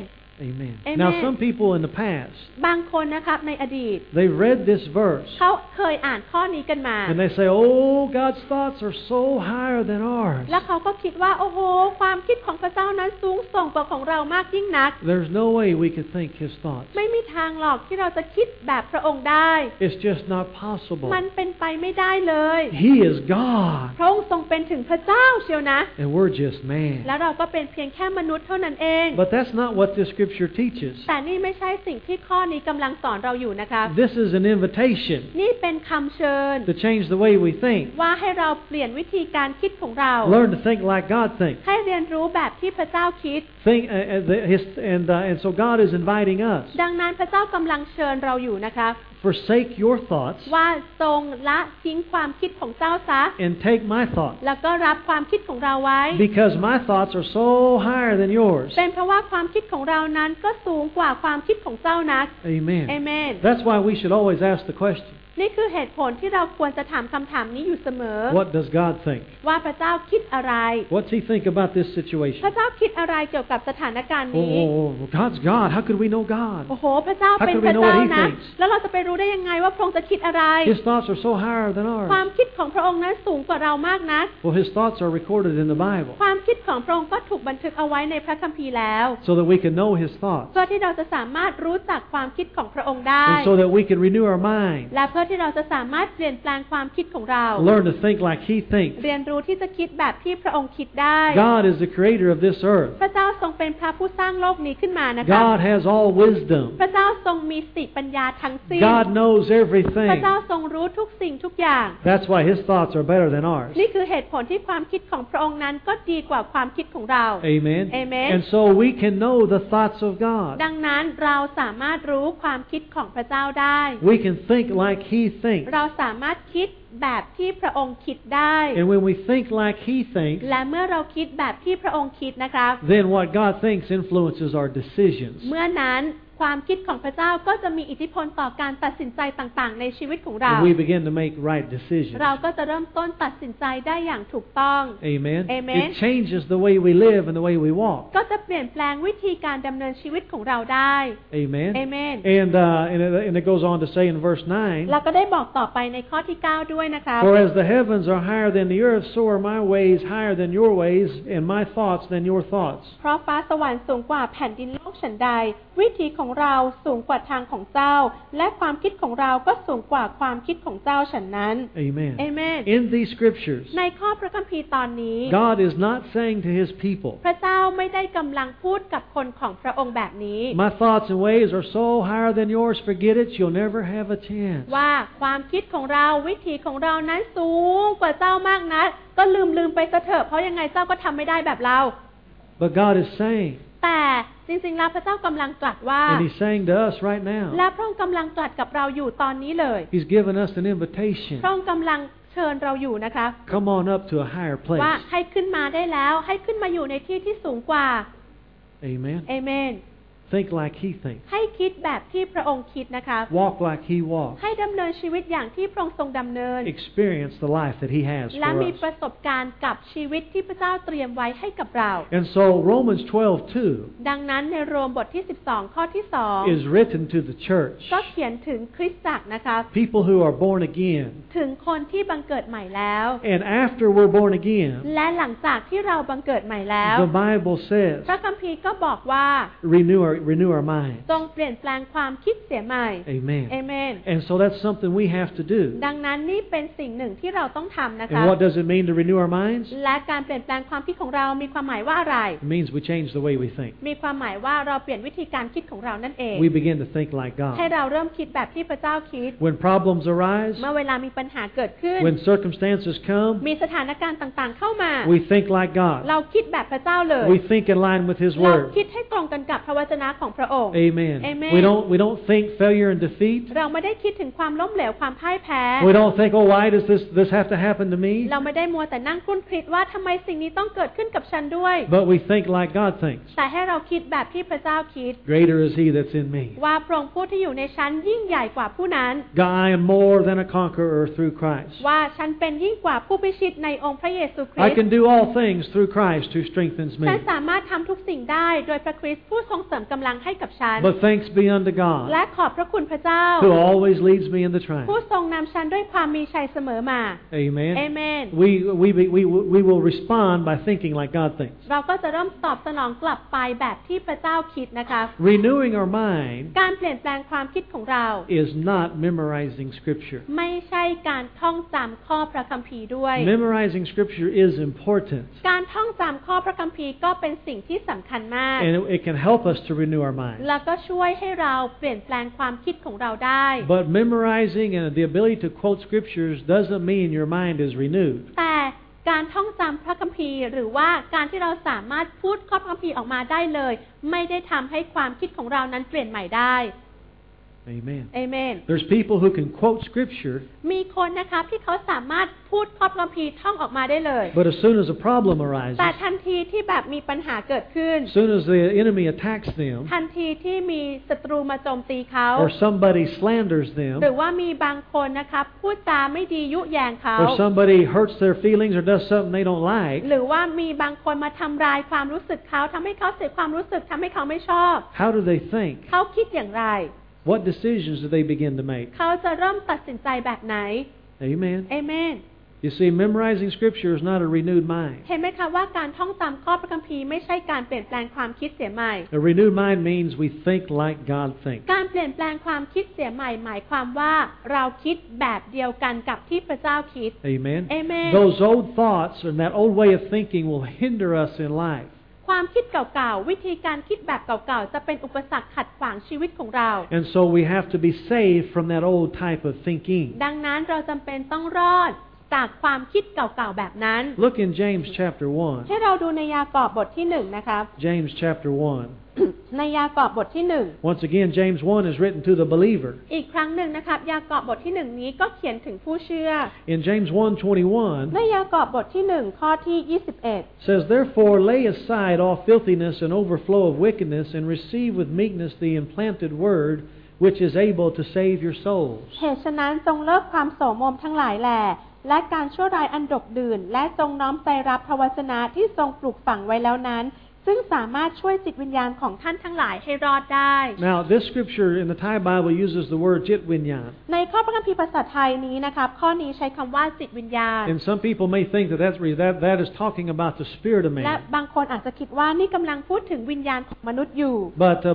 Amen. Amen. Now, some people in the past, บางคนนะครับในอดีต they've read this verse เขาเคยอ่านข้อนี้กันมา and they say, "Oh, God's thoughts are so higher than ours." แล้วเขาก็คิดว่าโอ้โหความคิดของพระเจ้านั้นสูงส่งกว่าของเรามากยิ่งนัก There's no way we could think His thoughts. ไม่มีทางหรอกที่เราจะคิดแบบพระองค์ได้ It's just not possible. มันเป็นไปไม่ได้เลย He is God, พระองค์ทรงเป็นถึงพระเจ้าเชียวนะ and we're just man. แล้วเราก็เป็นเพียงแค่มนุษย์เท่านั้นเอง But that's not what this scripture teaches. แต่นี่ไม่ใช่สิ่งที่ข้อนี้กำลังสอนเราอยู่นะคะ This is an invitation นี่เป็นคำเชิญ to change the way we think. ว่าให้เราเปลี่ยนวิธีการคิดของเรา Learn to think like God thinks. ให้เรียนรู้แบบที่พระเจ้าคิด Think, and so God is inviting us. ดังนั้นพระเจ้ากำลังเชิญเราอยู่นะคะ Forsake your thoughts ว่าทรงละทิ้งความคิดของเจ้าซะ and take my thoughts. แล้วก็รับความคิดของเราไว้ Because my thoughts are so higher than yours. เป็นเพราะว่าความคิดของเรานั้นก็สูงกว่าความคิดของเจ้านัก Amen. Amen. That's why we should always ask the question, นี่คือเหตุผลที่เราควรจะถามคำถามนี้อยู่เสมอ what does God think? ว่าพระเจ้าคิดอะไร What's He think about this พระ situation? เจ้าคิดอะไรเกี่ยวกับสถานการณ์นี้ Oh, God's God. How could we know God? โอ้โหพระเจ้าเป็นพระเจ้านะ แล้วเราจะไปรู้ได้ยังไงว่าพระองค์จะคิดอะไร His thoughts are so higher than ความ ours. คิดของพระองค์นั้นสูงกว่าเรามากนัก Well, His thoughts are recorded in the Bible ความคิดของพระองค์ก็ถูกบันทึกเอาไว้ในพระคัมภีร์แล้ว so that we can know His thoughts เพื่อที่เราจะสามารถรู้จักความคิดของพระองค์ได้ and so that we can renew our mind, และเพื่อที่เราจะสามารถเปลี่ยนแปลงความคิดของเรา learn to think like He thinks. เรียนรู้ที่จะคิดแบบที่พระองค์คิดได้ God is the creator of this earth. พระเจ้าทรงเป็นพระผู้สร้างโลกนี้ขึ้นมานะคะ God has all wisdom. พระเจ้าทรงมีสติปัญญาทั้งสิ้น God knows พระ everything. เจ้าทรงรู้ทุกสิ่งทุกอย่าง That's why His thoughts are better than ours. นี่คือเหตุผลที่ความคิดของพระองค์นั้นก็ดีกว่าความคิดของเรา Amen. Amen. And so we can know the thoughts of God. ดังนั้นเราสามารถรู้ความคิดของพระเจ้าได้ We can think like He thinks. เราสามารถคิดแบบที่พระองค์คิดได้ And when we think like He thinks, และเมื่อเราคิดแบบที่พระองค์คิดนะคะ then what God thinks influences our decisions. เมื่อนั้นความคิดของพระเจ้าก็จะมีอิทธิพลต่อการตัดสินใจต่างๆในชีวิตของเรา And we begin to make right decisions. เราก็จะเริ่มต้นตัดสินใจได้อย่างถูกต้อง Amen. Amen. It changes the way we live and the way we walk. ก็จะเปลี่ยนแปลงวิธีการดำเนินชีวิตของเราได้ Amen. Amen. And it goes on to say in verse เรา 9, ก็ได้บอกต่อไปในข้อที่ 9 ด้วยนะคะ For as the heavens are higher than the earth, so are my ways higher than your ways, and my thoughts than your thoughts. เพราะฟ้าสวรรค์สูงกว่าแผ่นดินโลกฉันใด วิธีของเราสูงกว่าทางของเจ้า และความคิดของเราก็สูงกว่าความคิดของเจ้าฉันนั้น Amen. Amen. In these scriptures, ในข้อพระคัมภีร์ตอนนี้ God is not saying to His people, พระเจ้าไม่ได้กำลังพูดกับคนของพระองค์แบบนี้ My thoughts and ways are so higher than yours, forget it, you'll never have a chance. ว่าความคิดของเราวิถีของเรานั้นสูงกว่าเจ้ามากนักก็ลืมไปซะเถอะเพราะยังไงเจ้าก็ทำไม่ได้แบบเรา But God is saying, แต่จริงๆแล้วพระเจ้ากำลังตรัสว่า and He's saying to us right และ now, พระองค์กำลังตรัสกับเราอยู่ตอนนี้เลย He's given us an invitation. พระองค์กำลังเชิญเราอยู่นะคะ Come on up to a higher ว่า place. ให้ขึ้นมาได้แล้วให้ขึ้นมาอยู่ในที่ที่สูงกว่า Amen. เอเมน Think like He thinks. ให้คิดแบบที่พระองค์คิดนะคะ Walk like He walks. ให้ดำเนินชีวิตอย่างที่พระองค์ทรงดำเนิน Experience the life that He has และ for มี us. ประสบการณ์กับชีวิตที่พระเจ้าเตรียมไว้ให้กับเรา And so Romans 12:2 ดังนั้นในโรมบทที่ 12 ข้อที่ is written to the church. 2 ก็เขียนถึงคริสตจักรนะคะ People who are born again. ถึงคนที่บังเกิดใหม่แล้ว And after we're born again, และหลังจากที่เราบังเกิดใหม่แล้ว the Bible พระ says, คัมภีร์ก็บอกว่า renew our mind. จงเปลี่ยนแปลงความคิดเสียใหม่ Amen. เอเมน And so that's something we have to do. ดังนั้นนี่เป็นสิ่งหนึ่งที่เราต้องทำนะคะ And what does it mean to renew our minds? และการเปลี่ยนแปลงความคิดของเรามีความหมายว่าอะไร It means we change the way we think. มีความหมายว่าเราเปลี่ยนวิธีการคิดของเรานั่นเอง We begin to think like ให้ God. เราเริ่มคิดแบบที่พระเจ้าคิด When problems arise, เมื่อเวลามีปัญหาเกิดขึ้น when circumstances come, มีสถานการณ์ต่างๆเข้ามา we think like เรา God. คิดแบบพระเจ้าเลย We think in line with His เรา Word. คิดให้ตรงกันกับพระวจนะของพระองค์ Amen. Amen. We don't think failure and defeat. เราไม่ได้คิดถึงความล้มเหลวความพ่ายแพ้ We don't think, oh, why does this have to happen to me? เราไม่ได้มัวแต่นั่งครุ่นคิดว่าทำไมสิ่งนี้ต้องเกิดขึ้นกับฉันด้วย But we think like God thinks. แต่ให้เราคิดแบบที่พระเจ้าคิด Greater is He that's in me. ว่าพระองค์ผู้ที่อยู่ในฉันยิ่งใหญ่กว่าผู้นั้น God, I am more than a conqueror through Christ. ว่าฉันเป็นยิ่งกว่าผู้พิชิตในองค์พระเยซูคริ I สต์ can do all things through Christ who strengthens ฉัน me. สามารถทำทุกสิ่งได้โดยพระคริสต์ผู้ทรงเสริมกำำลังให้กับฉัน But thanks be unto God, และขอบพระคุณพระเจ้า who always leads me in the ผู้ triumph. ทรงนำฉันด้วยความมีชัยเสมอมา Amen. เอเมน We will respond by thinking like God thinks. เราก็จะเริ่มตอบสนองกลับไปแบบที่พระเจ้าคิดนะคะ Renewing our mind การเปลี่ยนแปลงความคิดของเรา is not memorizing Scripture. ไม่ใช่การท่องจำข้อพระคัมภีร์ด้วย Memorizing Scripture is important, การท่องจำข้อพระคัมภีร์ก็เป็นสิ่งที่สำคัญมาก and it can help us to renew our mind. แล้วก็ช่วยให้เราเปลี่ยนแปลงความคิดของเราได้ But memorizing and the ability to quote Scriptures doesn't mean your mind is renewed. แต่การท่องจำพระคัมภีร์หรือว่าการที่เราสามารถพูดข้อพระคัมภีร์ออกมาได้เลยไม่ได้ทำให้ความคิดของเรานั้นเปลี่ยนใหม่ได้ Amen. เอเมน There's people who can quote Scripture, มีคนนะคะที่เขาสามารถพูดข้อพระคัมภีร์ท่องออกมาได้เลย but as soon as a problem แต่ arises, ทันทีที่แบบมีปัญหาเกิดขึ้น as soon as the enemy attacks them, ทันทีที่มีศัตรูมาโจมตีเขา or somebody slanders them, หรือว่ามีบางคนนะคะพูดจาไม่ดียุแยงเขา or somebody hurts their feelings or does something they don't like, หรือว่ามีบางคนมาทำลายความรู้สึกเขาทำให้เขาเสียความรู้สึกทำให้เขาไม่ชอบ how do they think? เขาคิดอย่างไร What decisions do they begin to make? เขาจะเริ่มตัดสินใจแบบไหน Amen. เอเมน You see, memorizing Scripture is not a renewed mind. เห็นไหมคะว่าการท่องจำข้อพระคัมภีร์ไม่ใช่การเปลี่ยนแปลงความคิดเสียใหม่ A renewed mind means we think like God thinks. การเปลี่ยนแปลงความคิดเสียใหม่หมายความว่าเราคิดแบบเดียวกันกับที่พระเจ้าคิด Amen. Amen. Those old thoughts and that old way of thinking will hinder us in life. ความคิดเก่าๆวิธีการคิดแบบเก่าๆจะเป็นอุปสรรคขัดขวางชีวิตของเรา And so we have to be saved from that old type of thinking. ดังนั้นเราจำเป็นต้องรอดจากความคิดเก่าๆแบบนั้น Look in James chapter 1. ให้เราดูในยากอบบทที่1นะคะ James chapter 1. ในยากอบบทที่1 Once again, James 1 is written to the believer. อีกครั้งหนึ่งนะครับยากอบบทที่1นี้ก็เขียนถึงผู้เชื่อ In James 1:21, ในยากอบบทที่1ข้อที่21 says, Therefore lay aside all filthiness and overflow of wickedness, and receive with meekness the implanted word, which is able to save your souls. เหตุฉะนั้นจงเลิกความโสมมทั้งหลายแหล่และการชั่วร้ายอันดกดื่นและจงน้อมใจรับพระวจนะที่ทรงปลูกฝังไว้แล้วนั้นซึ่งสามารถช่วยจิตวิญญาณของท่านทั้งหลายให้รอดได้ Now, this scripture in the Thai Bible uses the word jit vinyan. ในข้อพระคัมภีร์ภาษาไทยนี้นะครับข้อนี้ใช้คำว่าจิตวิญญาณ And some people may think that is talking about the spirit of และ man. บางคนอาจจะคิดว่านี่กำลังพูดถึงวิญญาณของมนุษย์อยู่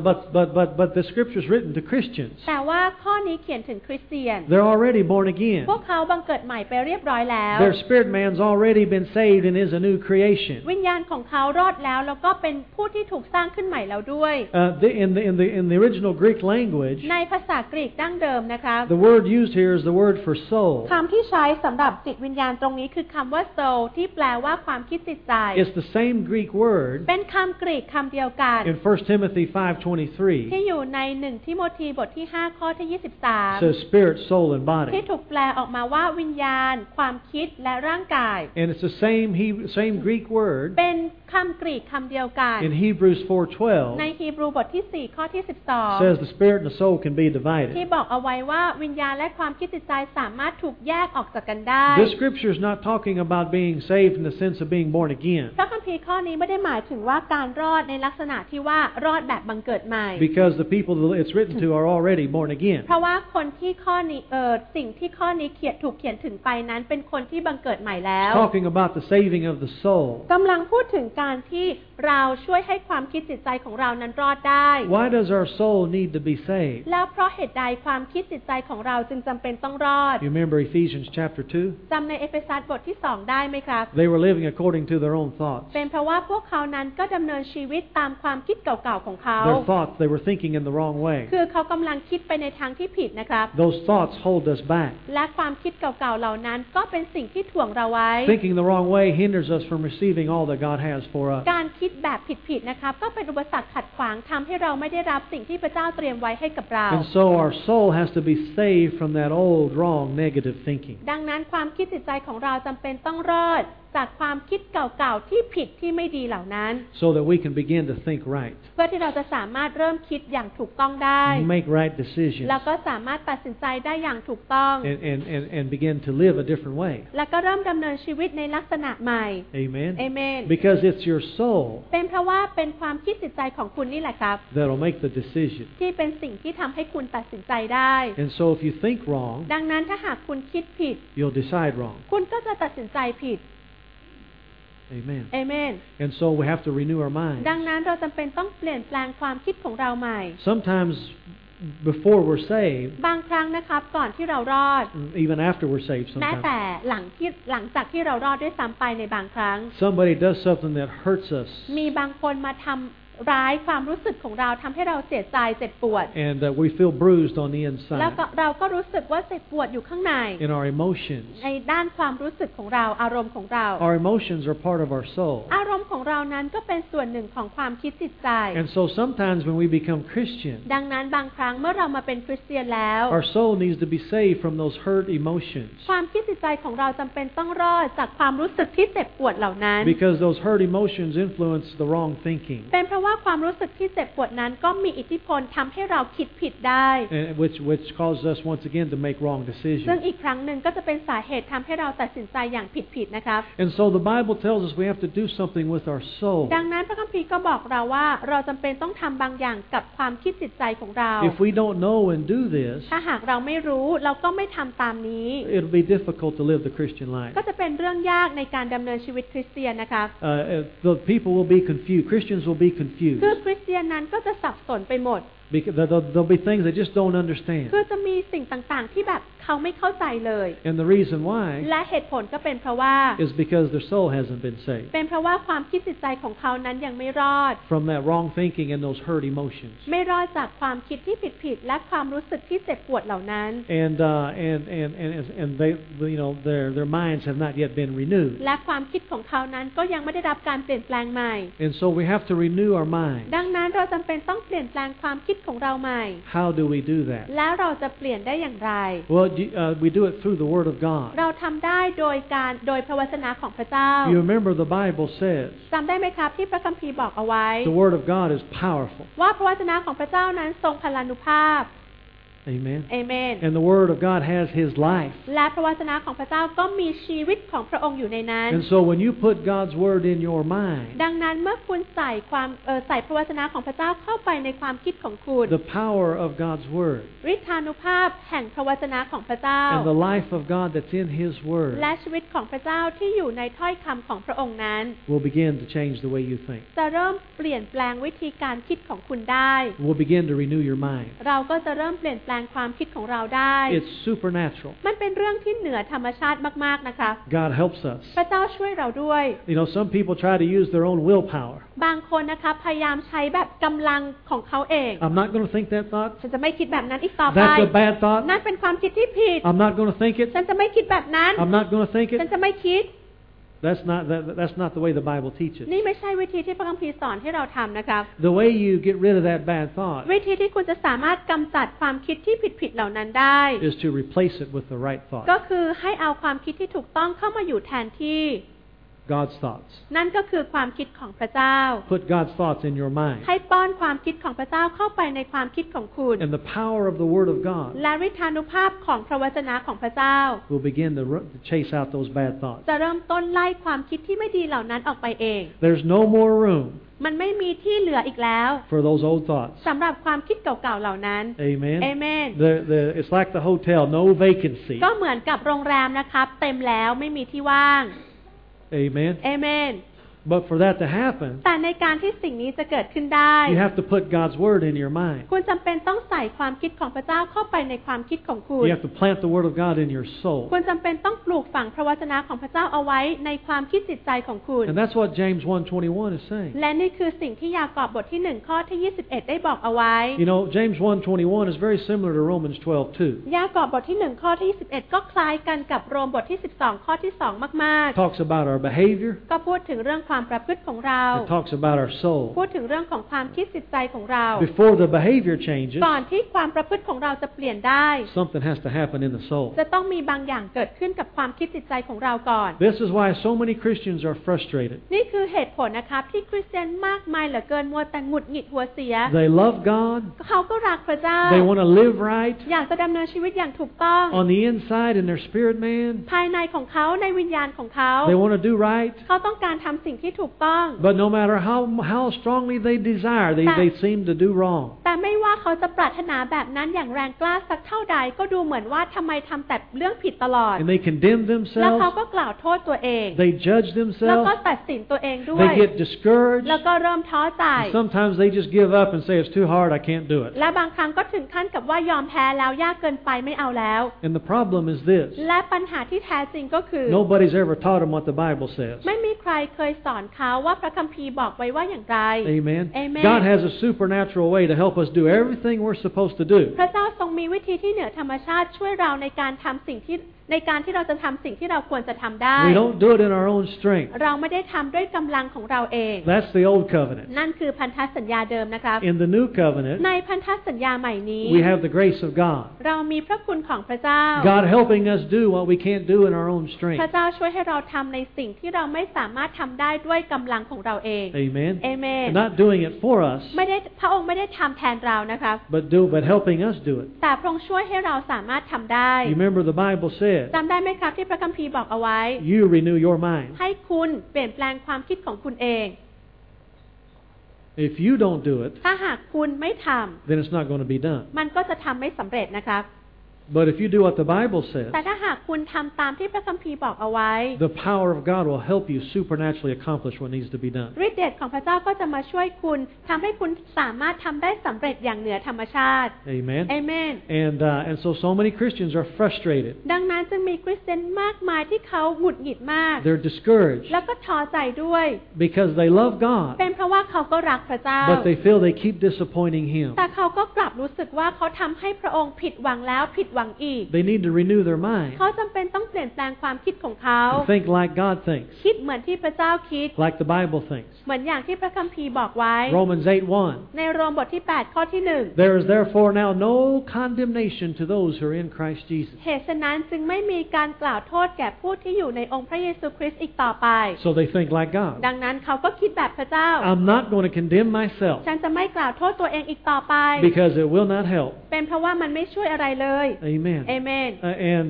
But the scripture is written to Christians. แต่ว่าข้อนี้เขียนถึงคริสเตียน They're already born again. พวกเขาบังเกิดใหม่ไปเรียบร้อยแล้ว Their spirit man's already been saved and is a new creation. วิญญาณของเขารอดแล้วแล้วก็เป็นผู้ที่ถูกสร้างขึ้นใหม่แล้วด้วย In the original Greek language, ในภาษากรีกดั้งเดิมนะคะ the word used here is the word for soul. คำที่ใช้สำหรับจิตวิญญาณตรงนี้คือคำว่า soul ที่แปลว่าความคิดจิตใจ It's the same Greek word เป็นคำกรีกคำเดียวกัน in 1 Timothy 5:23. ที่อยู่ใน1ทิโมธีบทที่5ข้อที่23 Says spirit, soul, and ที่ body. ถูกแปลออกมาว่าวิญญาณความคิดและร่างกาย And it's the same Greek word เป็นคำกรีกคำเดียวกัน in Hebrews ใน 4:12. ฮีบรูบทที่4ข้อที่ Says the spirit and the soul can be 12 ที่ divided. บอกเอาไว้ว่าวิญญาณและความคิดจิตใจสามารถถูกแยกออกจากกันได้ This scripture is not talking about being saved in the sense of being born again. พระคัมภีร์ข้อนี้ไม่ได้หมายถึงว่าการรอดในลักษณะที่ว่ารอดแบบบังเกิดใหม่ Because the people that it's written to are already born again. เพราะว่าคนที่ข้อนี้สิ่งที่ข้อนี้ถูกเขียนถึงไปนั้นเป็นคนที่บังเกิดใหม่แล้ว It's talking about the saving of the soul. กำลังพูดถึงการที่เราช่วยให้ความคิดจิตใจของเรานั้นรอดได้ Why does our soul need to be saved? แล้วเพราะเหตุใดความคิดจิตใจของเราจึงจำเป็นต้องรอด You remember Ephesians chapter 2? จำในเอเฟซัสบทที่2ได้ไหมครับ They were living according to their own thoughts. เป็นเพราะว่าพวกเขานั้นก็ดำเนินชีวิตตามความคิดเก่าๆของเขา Their thoughts, they were thinking in the wrong way. คือเขากำลังคิดไปในทางที่ผิดนะครับ Those thoughts hold us back. และความคิดเก่าๆเหล่านั้นก็เป็นสิ่งที่ถ่วงเราไว้ Thinking the wrong way hinders us from receiving all that God has for us. การคิดแบบผิดๆนะครับก็เป็นอุปสรรคขัดขวางทำให้เราไม่ได้รับสิ่งที่พระเจ้าเตรียมไว้ให้กับเรา And so our soul has to be saved from that old, wrong, negative thinking. ดังนั้นความคิดจิตใจของเราจำเป็นต้องรอดจากความคิดเก่าๆที่ผิดที่ไม่ดีเหล่านั้น so that we can begin to think right, เพื่อที่เราจะสามารถเริ่มคิดอย่างถูกต้องได้ make right decisions, แล้วก็สามารถตัดสินใจได้อย่างถูกต้อง and begin to live a different way. แล้วก็เริ่มดำเนินชีวิตในลักษณะใหม่ Amen. Amen. Because it's your soul เป็นเพราะว่าเป็นความคิดจิตใจของคุณนี่แหละครับ that'll make the decision. ที่เป็นสิ่งที่ทำให้คุณตัดสินใจได้ And so if you think wrong, ดังนั้นถ้าหากคุณคิดผิด you'll decide wrong. คุณก็จะตัดสินใจผิด Amen. Amen. And so we have to renew our mind. ดังนั้นเราจำเป็นต้องเปลี่ยนแปลงความคิดของเราใหม่ Sometimes before we're saved, บางครั้งนะครับก่อนที่เรารอด even after we're saved แม้ sometimes, แต่หลังจากที่เรารอดด้วยซ้ำไปในบางครั้ง somebody does something that hurts us, มีบางคนมาทำร้ายความรู้สึกของเราทำให้เราเสียใจเจ็บปวด and we feel bruised on the แล้ว inside เราก็รู้สึกว่าเจ็บปวดอยู่ข้างใน in our emotions. ในด้านความรู้สึกของเราอารมณ์ของเรา Our emotions are part of our soul. อารมณ์ของเรานั้นก็เป็นส่วนหนึ่งของความคิดจิตใจ And so sometimes when we become Christian, ดังนั้นบางครั้งเมื่อเรามาเป็นคริสเตียนแล้ว our soul needs to be saved from those hurt emotions, ความคิดจิตใจของเราจำเป็นต้องรอดจากความรู้สึกที่เจ็บปวดเหล่านั้น because those hurt emotions influence the wrong thinking, เป็นเพราะว่าความรู้สึกที่เจ็บปวดนั้นก็มีอิทธิพลทำให้เราคิดผิดได้ which causes us once again to make wrong ซึ่ง decisions. อีกครั้งหนึ่งก็จะเป็นสาเหตุทำให้เราตัดสินใจอย่างผิดๆนะครับ And so the Bible tells us we have to do something with our soul. ดังนั้นพระคัมภีร์ก็บอกเราว่าเราจำเป็นต้องทำบางอย่างกับความคิดจิตใจของเรา If we don't know and do this, ถ้าหากเราไม่รู้เราก็ไม่ทำตามนี้ it'll be difficult to live the Christian life. ก็จะเป็นเรื่องยากในการดำเนินชีวิตคริสเตียนนะครับ The people will be confused. Christians will be confused. คือคริสเตียนนั้นก็จะสับสนไปหมด Because there'll be things they just don't understand. คือจะมีสิ่งต่างๆที่แบบเขาไม่เข้าใจเลย And the reason why และเหตุผลก็เป็นเพราะว่า is because their soul hasn't been saved เป็นเพราะว่าความคิดจิตใจของเขานั้นยังไม่รอด from that wrong thinking and those hurt emotions. ไม่รอดจากความคิดที่ผิดๆและความรู้สึกที่เจ็บปวดเหล่านั้น And they, their minds have not yet been renewed. และความคิดของเขานั้นก็ยังไม่ได้รับการเปลี่ยนแปลงใหม่ And so we have to renew our mind. ดังนั้นเราจำเป็นต้องเปลี่ยนแปลงความคิดของเราใหม่ How do we do that? แล้วเราจะเปลี่ยนได้อย่างไร Well, we do it through the Word of God. เราทำได้โดยพระวจนะของพระเจ้า You remember the Bible says จำได้ไหมครับที่พระคัมภีร์บอกเอาไว้ the Word of God is powerful. ว่าพระวจนะของพระเจ้านั้นทรงพลานุภาพ Amen. Amen. And the Word of God has His life. และพระวจนะของพระเจ้าก็มีชีวิตของพระองค์อยู่ในนั้น And so when you put God's Word in your mind, ดังนั้นเมื่อคุณใส่พระวจนะของพระเจ้าเข้าไปในความคิดของคุณ the power of God's Word ฤทธานุภาพแห่งพระวจนะของพระเจ้า and the life of God that's in His Word และชีวิตของพระเจ้าที่อยู่ในถ้อยคำของพระองค์นั้น will begin to change the way you think. จะเริ่มเปลี่ยนแปลงวิธีการคิดของคุณได้ Will begin to renew your mind. เราก็จะเริ่มเปลี่ยนแปลงความคิดของเราได้ It's supernatural. มันเป็นเรื่องที่เหนือธรรมชาติมากๆนะคะ God helps us. พระเจ้าช่วยเราด้วย Some people try to use their own willpower. บางคนนะคะพยายามใช้แบบกำลังของเขาเอง I'm not going to think that thought. ฉันจะไม่คิดแบบนั้นอีกต่อไป That's a bad thought. นั่นเป็นความคิดที่ผิด I'm not going to think it. ฉันจะไม่คิดแบบนั้น I'm not going to think ฉัน it. จะไม่คิด That's not the way the Bible teaches. นี่ไม่ใช่วิธีที่พระคัมภีร์สอนให้เราทำนะครับ The way you get rid of that bad thought วิธีที่คุณจะสามารถกำจัดความคิดที่ผิดๆเหล่านั้นได้ is to replace it with the right thought. ก็คือให้เอาความคิดที่ถูกต้องเข้ามาอยู่แทนที่ God's thoughts. นั่นก็คือความคิดของพระเจ้า Put God's thoughts in your mind. ให้ป้อนความคิดของพระเจ้าเข้าไปในความคิดของคุณ And the power of the Word of God และฤทธานุภาพของพระวจนะของพระเจ้า will begin to chase out those bad thoughts. จะเริ่มต้นไล่ความคิดที่ไม่ดีเหล่านั้นออกไปเอง There's no more room มันไม่มีที่เหลืออีกแล้ว for those old thoughts. สำหรับความคิดเก่าๆเหล่านั้น Amen. Amen. It's like the hotel, no vacancy. ก็เหมือนกับโรงแรมนะครับ เต็มแล้วไม่มีที่ว่าง Amen. Amen. But for that to happen, แต่ในการที่สิ่งนี้จะเกิดขึ้นได้ you have to put God's Word in your mind. คุณจำเป็นต้องใส่ความคิดของพระเจ้าเข้าไปในความคิดของคุณ You have to plant the Word of God in your soul. คุณจำเป็นต้องปลูกฝังพระวจนะของพระเจ้าเอาไว้ในความคิดจิตใจของคุณ And that's what James 1:21 is saying. และนี่คือสิ่งที่ยากอบบทที่1ข้อที่21ได้บอกเอาไว้ James 1:21 is very similar to Romans 12:2. ยากอบบทที่1ข้อที่21ก็คล้ายกันกับโรมบทที่12ข้อที่2มาก Talks about our behavior, ๆก็พูดถึงเรื่องความความประพฤติของเรา It talks about our soul. พูดถึงเรื่องของความคิดจิตใจของเรา Before the behavior changes, ก่อนที่ความประพฤติของเราจะเปลี่ยนได้ something has to happen in the soul. จะต้องมีบางอย่างเกิดขึ้นกับความคิดจิตใจของเราก่อน This is why so many Christians are frustrated. นี่คือเหตุผลนะครับที่คริสเตียนมากมายเหลือเกินมัวแต่หงุดหงิดหัวเสีย They love God. เขาก็รักพระเจ้า They want to live right อยากจะดำเนินชีวิตอย่างถูกต้อง on the inside in their spirit man. ภายในของเขาในวิญญาณของเขา They want to do right. เขาต้องการทำสิ่งที่ถูกต้อง But no matter how strongly they desire, they seem to do wrong. แต่ไม่ว่าเขาจะปรารถนาแบบนั้นอย่างแรงกล้าสักเท่าใดก็ดูเหมือนว่าทำไมทำแต่เรื่องผิดตลอด And they condemn แล้วเขา themselves. ก็กล่าวโทษตัวเอง They judge แล้วก็ themselves. ตัดสินตัวเองด้วย They get discouraged. แล้วก็เริ่มท้อใจ Sometimes they just give up and say it's too hard, I can't do it. และบางครั้งก็ถึงขั้นกับว่ายอมแพ้แล้วยากเกินไปไม่เอาแล้ว And the problem is this. และปัญหาที่แท้จริงก็คือ Nobody's ever taught them what the Bible says. ไม่มีใครเคยสอนเขาว่าพระคัมภีร์บอกไว้ว่าอย่างไร Amen. Amen. God has a supernatural way to help us do everything we're supposed to do. พระเจ้าทรงมีวิธีที่เหนือธรรมชาติช่วยเราในการทำสิ่งที่เราจะทำสิ่งที่เราควรจะทำได้ We don't do it in our own strength. เราไม่ได้ทำด้วยกำลังของเราเอง That's the old covenant. นั่นคือพันธสัญญาเดิมนะครับ In the new covenant, ในพันธสัญญาใหม่นี้ we have the grace of God. เรามีพระคุณของพระเจ้า God helping us do what we can't do in our own พ strength. ระเจ้าช่วยให้เราทำในสิ่งที่เราไม่สามารถทำได้ด้วยกำลังของเราเอง Amen. Amen. And not doing it for us, พระองค์ไม่ได้ทำแทนเรานะครับ but helping us do it. แต่พระองค์ช่วยให้เราสามารถทำได้ You remember the Bible said, จำได้ไหมครับที่พระคัมภีร์บอกเอาไว้ you renew your mind. ให้คุณเปลี่ยนแปลงความคิดของคุณเอง If you don't do it, ถ้าหากคุณไม่ท then it's not going to be done. ำมันก็จะทำไม่สำเร็จนะครับ But if you do what the Bible says, แต่ถ้าหากคุณทำตามที่พระคัมภีร์บอกเอาไว้ the power of God will help you supernaturally accomplish what needs to be done. ฤทธิ์เดชของพระเจ้าก็จะมาช่วยคุณทำให้คุณสามารถทำได้สำเร็จอย่างเหนือธรรมชาติ Amen. เอเมน And so many Christians are frustrated. ดังนั้นจึงมีคริสเตียนมากมายที่เขาหงุดหงิดมาก They're discouraged แล้วก็ท้อใจด้วย because they love God, เป็นเพราะว่าเขาก็รักพระเจ้า but they feel they keep disappointing Him. แต่เขาก็กลับรู้สึกว่าเขาทำให้พระองค์ผิดหวังแล้วผิดหวังอีก They need to renew their mind เขาจำเป็นต้องเปลี่ยนแปลงความคิดของเขา and think like God thinks, คิดเหมือนที่พระเจ้าคิด like the Bible thinks. เหมือนอย่างที่พระคัมภีร์บอกไว้ Romans 8:1. ในโรมบทที่ 8 ข้อที่ There is therefore now no condemnation to those who are in Christ Jesus. 1 เหตุฉะนั้นจึงไม่มีการกล่าวโทษแก่ผู้ที่อยู่ในองค์พระเยซูคริสต์อีกต่อไป So they think like God. ดังนั้นเขาก็คิดแบบพระเจ้า I'm not going to condemn myself ฉันจะไม่กล่าวโทษตัวเองอีกต่อไป because it will not help. เป็นเพราะว่ามันไม่ช่วยอะไรเลย Amen. เอเมน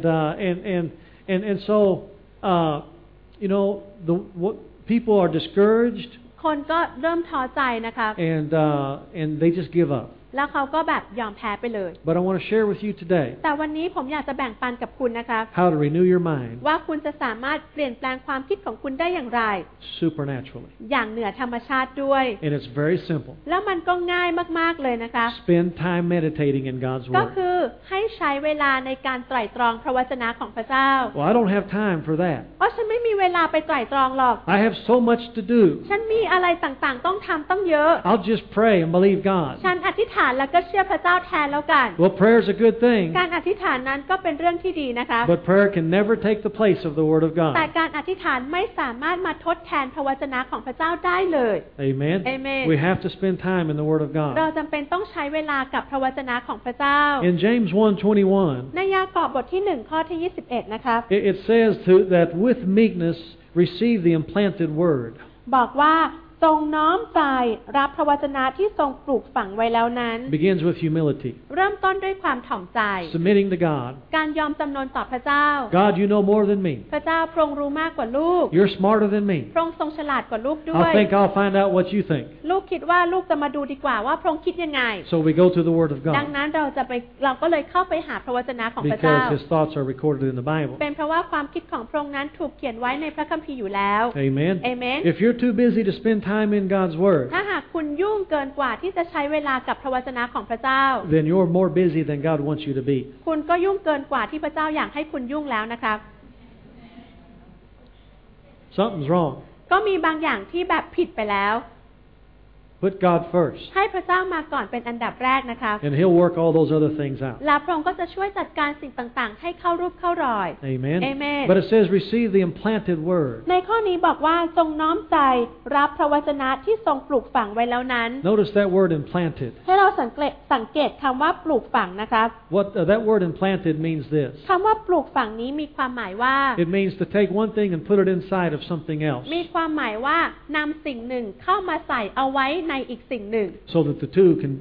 And so, you know, what people are discouraged คนก็เริ่มท้อใจนะครับ and they just give up. แล้วเขาก็แบบยอมแพ้ไปเลย But I want to share with you today แต่วันนี้ผมอยากจะแบ่งปันกับคุณนะครับ how to renew your mind ว่าคุณจะสามารถเปลี่ยนแปลงความคิดของคุณได้อย่างไร supernaturally. อย่างเหนือธรรมชาติด้วย And it's very simple. แล้วมันก็ง่ายมากๆเลยนะคะ Spend time meditating in God's ก็ Word. คือให้ใช้เวลาในการไตร่ตรองพระวจนะของพระเจ้า Well, I don't have time for that. เพราะฉันไม่มีเวลาไปไตร่ตรองหรอก I have so much to do. ฉันมีอะไรต่างๆต้องทำต้องเยอะ I'll just pray and believe God. ฉันอธิษฐานแล้วก็เชื่อพระเจ้าแทนแล้วกัน Well, prayer is a good thing, การอธิษฐานนั้นก็เป็นเรื่องที่ดีนะคะ but prayer can never take the place of the Word of แต่ God. การอธิษฐานไม่สามารถมาทดแทนพระวจนะของพระเจ้าได้เลย Amen. Amen. We have to spend time in the Word of เรา God. จำเป็นต้องใช้เวลากับพระวจนะของพระเจ้า In James 1:21, ในยากอบบทที่1ข้อที่21นะครับ it says that with meekness receive the implanted Word. บอกว่าทรงน้อมใจรับพระวจนะที่ทรงปลูกฝังไว้แล้วนั้น Begins with humility, เริ่มต้นด้วยความถ่อมใจ submitting to God. การยอมจำนนต่อพระเจ้า God, you know more than me. พระเจ้าพระองค์รู้มากกว่าลูก You're smarter than me. พระองค์ทรงฉลาดกว่าลูกด้วย I'll find out what you think. ลูกคิดว่าลูกจะมาดูดีกว่าว่าพระองค์คิดยังไง So we go to the Word of ดัง God นั้นเราก็เลยเข้าไปหาพระวจนะของพระเจ้า because His thoughts are recorded in the Bible. เป็นเพราะว่าความคิดของพระองค์นั้นถูกเขียนไว้ในพระคัมภีร์อยู่แล้ว Amen. Amen. If you're too busy to spend time in God's Word, ถ้าหากคุณยุ่งเกินกว่าที่จะใช้เวลากับพระวจนะของพระเจ้า then you're more busy than God wants you to be. คุณก็ยุ่งเกินกว่าที่พระเจ้าอยากให้คุณยุ่งแล้วนะครับ Something's wrong. ก็มีบางอย่างที่แบบผิดไปแล้ว Put God first. ให้พระเจ้ามาก่อนเป็นอันดับแรกนะคะ And He'll work all those other things out. และพระองค์ก็จะช่วยจัดการสิ่งต่างๆให้เข้ารูปเข้ารอย Amen. Amen. But it says, receive the implanted word. ในข้อนี้บอกว่าจงน้อมใจรับพระวจนะที่ทรงปลูกฝังไว้แล้วนั้น Notice that word implanted. ให้เราสังเกตคำว่าปลูกฝังนะคะ What that word implanted means this. คำว่าปลูกฝังนี้มีความหมายว่า It means to take one thing and put it inside of something else. มีความหมายว่านำสิ่งหนึ่งเข้ามาใส่เอาไว้ในอีกสิ่งหนึ่ง So that the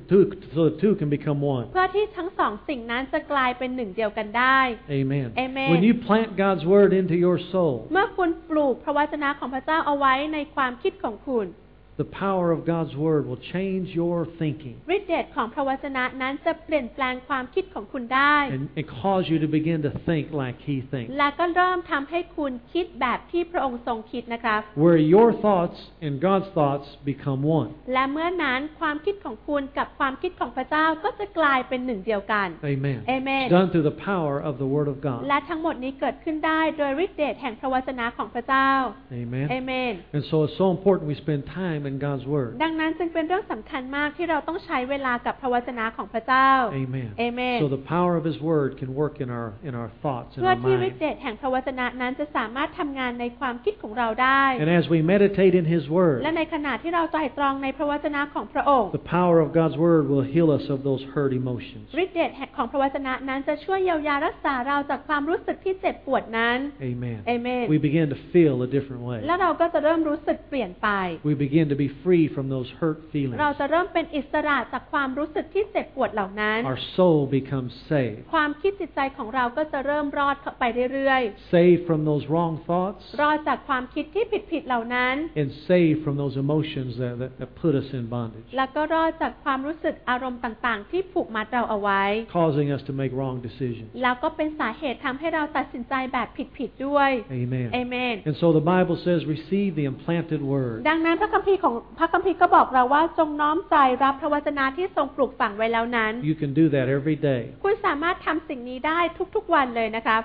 two can become one. เพื่อที่ทั้งสองสิ่งนั้นจะกลายเป็นหนึ่งเดียวกันได้ Amen. Amen. When you plant God's word into your soul, เมื่อคุณปลูกพระวจนะของพระเจ้าเอาไว้ในความคิดของคุณ the power of God's word will change your thinking ฤทธิ์เดชของพระวจนะนั้นจะเปลี่ยนแปลงความคิดของคุณได้ and cause you to begin to think like He thinks. และก็เริ่มทำให้คุณคิดแบบที่พระองค์ทรงคิดนะคะ Where your thoughts and God's thoughts become one. และเมื่อนั้นความคิดของคุณกับความคิดของพระเจ้าก็จะกลายเป็นหนึ่งเดียวกัน Amen. Amen. It's done through the power of the word of God. และทั้งหมดนี้เกิดขึ้นได้โดยฤทธิ์เดชแห่งพระวจนะของพระเจ้า Amen. Amen. And so it's so important we spend time in God's word. ดังนั้นจึงเป็นเรื่องสำคัญมากที่เราต้องใช้เวลากับพระวจนะของพระเจ้า Amen. Amen. So the power of His word can work in our thoughts and เพื่อ our ที่ฤท mind. ธิ์เดชแห่งพระวจนะนั้นจะสามารถทำงานในความคิดของเราได้ And as we meditate in His word, และในขณะที่เราไตร่ตรองในพระวจนะของพระองค์ the power of God's word will heal us of those hurt emotions. ฤทธิ์เดชของพระวจนะนั้นจะช่วยเยียวยารักษาเราจากความรู้สึกที่เจ็บปวดนั้น Amen. Amen. We begin to feel a different way. และเราก็จะเริ่มรู้สึกเปลี่ยนไป We begin to be free from those hurt feelings. เราจะเริ่มเป็นอิสระจากความรู้สึกที่เจ็บปวดเหล่านั้น Our soul becomes saved. ความคิดจิตใจของเราก็จะเริ่มรอดเข้าไปเรื่อย Saved from those wrong thoughts ๆ รอดจากความคิดที่ผิดๆเหล่านั้น and saved from those emotions that put us in bondage, แล้วก็รอดจากความรู้สึกอารมณ์ต่างๆ ที่ผูกมัดเราเอาไว้ causing us to make wrong decisions. แล้วก็เป็นสาเหตุทำให้เราตัดสินใจแบบผิดๆด้วย Amen. Amen. And so the Bible says, receive the implanted word. ดังนั้นพระคัมภีร์ก็บอกเราว่าจงน้อมใจรับพระวจนะที่ทรงปลูกฝังไว้แล้วนั้น You can do that every day คุณสามารถทำสิ่งนี้ได้ทุกๆวันเลยนะครับ